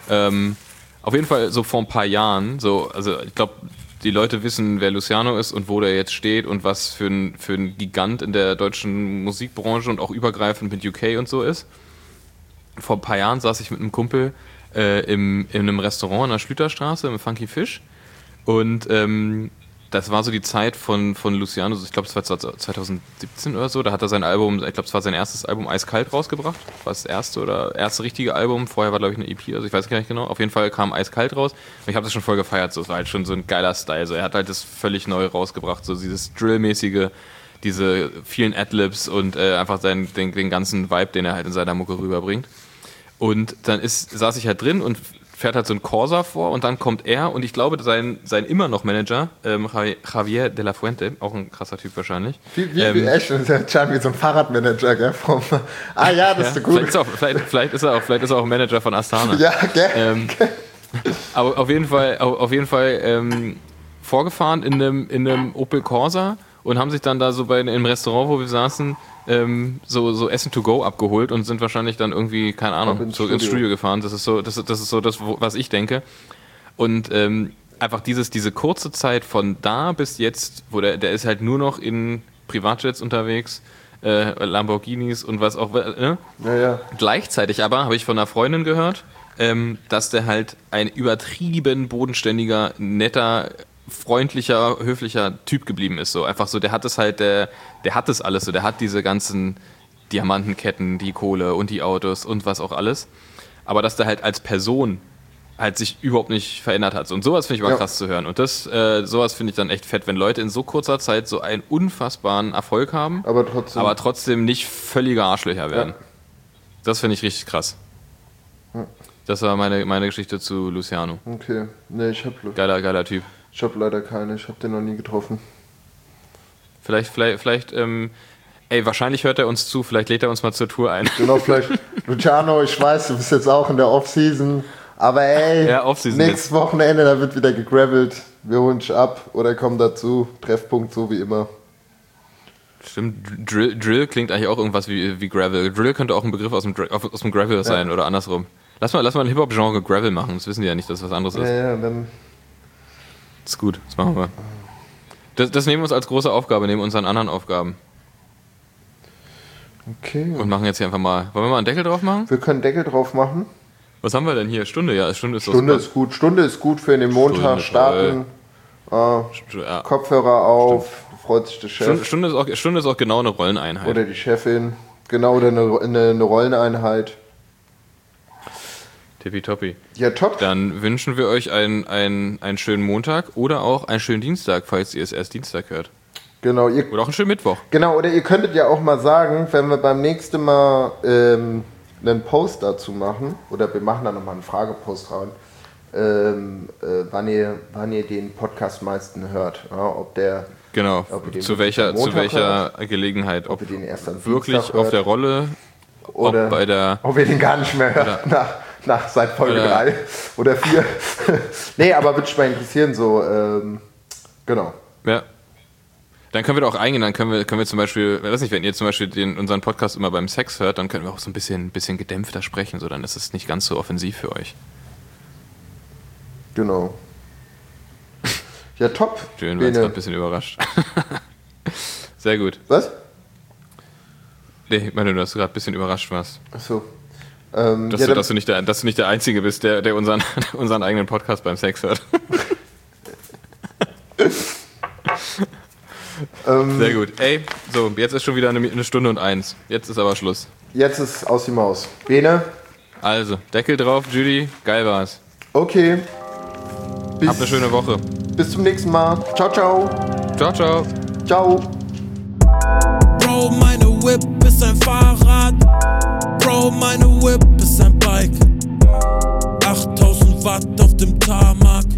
Auf jeden Fall so vor ein paar Jahren, also ich glaube, die Leute wissen, wer Luciano ist und wo der jetzt steht und was für ein Gigant in der deutschen Musikbranche und auch übergreifend mit UK und so ist. Vor ein paar Jahren saß ich mit einem Kumpel in einem Restaurant in der Schlüterstraße, im Funky Fish. Und das war so die Zeit von Luciano, ich glaube, es war 2017 oder so. Da hat er sein Album, ich glaube, es war sein erstes Album Eiskalt rausgebracht. Das war das erste richtige Album. Vorher war, glaube ich, eine EP, also ich weiß gar nicht genau. Auf jeden Fall kam Eiskalt raus. Und ich habe das schon voll gefeiert. So. Es war halt schon so ein geiler Style. So. Er hat halt das völlig neu rausgebracht. So dieses Drill-mäßige, diese vielen Adlibs und einfach den ganzen Vibe, den er halt in seiner Mucke rüberbringt. Und dann saß ich halt drin und fährt halt so ein Corsa vor und dann kommt er und ich glaube, sein immer noch Manager, Javier de la Fuente, auch ein krasser Typ wahrscheinlich. Wie echt, das ist ja wie so ein Fahrradmanager, gell? Ja, das ist gut. Vielleicht ist er auch Manager von Astana. Ja, gell? Aber auf jeden Fall vorgefahren in einem Opel Corsa und haben sich dann da so im Restaurant, wo wir saßen, so Essen to go abgeholt und sind wahrscheinlich dann irgendwie, keine Ahnung, ins Studio gefahren. Das ist so das, was ich denke. Und einfach diese kurze Zeit von da bis jetzt, wo der ist halt nur noch in Privatjets unterwegs, Lamborghinis und was auch. Ja. Gleichzeitig aber habe ich von einer Freundin gehört, dass der halt ein übertrieben bodenständiger, netter, freundlicher, höflicher Typ geblieben ist. So einfach so, der hat das alles so, der hat diese ganzen Diamantenketten, die Kohle und die Autos und was auch alles. Aber dass der halt als Person halt sich überhaupt nicht verändert hat. Und sowas finde ich aber krass zu hören. Und sowas finde ich dann echt fett, wenn Leute in so kurzer Zeit so einen unfassbaren Erfolg haben, aber trotzdem nicht völlige Arschlöcher werden. Ja. Das finde ich richtig krass. Ja. Das war meine Geschichte zu Luciano. Okay, ne, ich hab Lust. Geiler Typ. Ich habe leider keine, ich habe den noch nie getroffen. Vielleicht, wahrscheinlich hört er uns zu, vielleicht lädt er uns mal zur Tour ein. Genau, vielleicht, Luciano, ich weiß, du bist jetzt auch in der Off-Season, aber nächstes Wochenende, da wird wieder gegravelt. Wir holen dich ab oder kommen dazu. Treffpunkt, so wie immer. Stimmt, Drill klingt eigentlich auch irgendwas wie Gravel. Drill könnte auch ein Begriff aus dem Gravel sein oder andersrum. Lass mal ein Hip-Hop-Genre Gravel machen, das wissen die ja nicht, dass es was anderes ist. Ja, dann... Das ist gut, das machen wir. Das nehmen wir uns als große Aufgabe, neben unseren anderen Aufgaben. Okay. Und machen jetzt hier einfach mal... Wollen wir mal einen Deckel drauf machen? Wir können Deckel drauf machen. Was haben wir denn hier? Stunde, ja. Stunde ist gut. Stunde ist gut für den Montag. Starten. Kopfhörer auf. Freut sich der Chef. Stunde ist auch genau eine Rolleneinheit. Oder die Chefin. Genau, oder eine Rolleneinheit. Tippitoppi. Ja, top. Dann wünschen wir euch einen schönen Montag oder auch einen schönen Dienstag, falls ihr es erst Dienstag hört. Genau. Oder auch einen schönen Mittwoch. Genau, oder ihr könntet ja auch mal sagen, wenn wir beim nächsten Mal einen Post dazu machen, oder wir machen da nochmal einen Fragepost rein, wann ihr den Podcast meisten hört. Ja, ob der... Genau, zu welcher Gelegenheit. Ob ihr den erst am wirklich Dienstag auf der Rolle, oder ob ihr den gar nicht mehr hört nach seit Folge 3 oder 4. Nee, aber würde mich mal interessieren, so, genau. Ja. Dann können wir da auch eingehen, dann können wir zum Beispiel, weiß nicht, wenn ihr zum Beispiel unseren Podcast immer beim Sex hört, dann können wir auch so ein bisschen gedämpfter sprechen, so, dann ist es nicht ganz so offensiv für euch. Genau. Ja, top. Schön, wir waren gerade ein bisschen überrascht. Sehr gut. Was? Nee, ich meine, dass du gerade ein bisschen überrascht warst. Achso. Dass du nicht der Einzige bist, der unseren eigenen Podcast beim Sex hört. Sehr gut. Ey, so, jetzt ist schon wieder eine Stunde und 1. Jetzt ist aber Schluss. Jetzt ist aus die Maus. Bene? Also, Deckel drauf, Judy. Geil war's. Okay. Habt eine schöne Woche. Bis zum nächsten Mal. Ciao, ciao. Ciao, ciao. Ciao. Bro, meine Whip ist ein Fahrrad. Bro, meine Whip ist ein Bike. 8000 Watt auf dem Tarmac.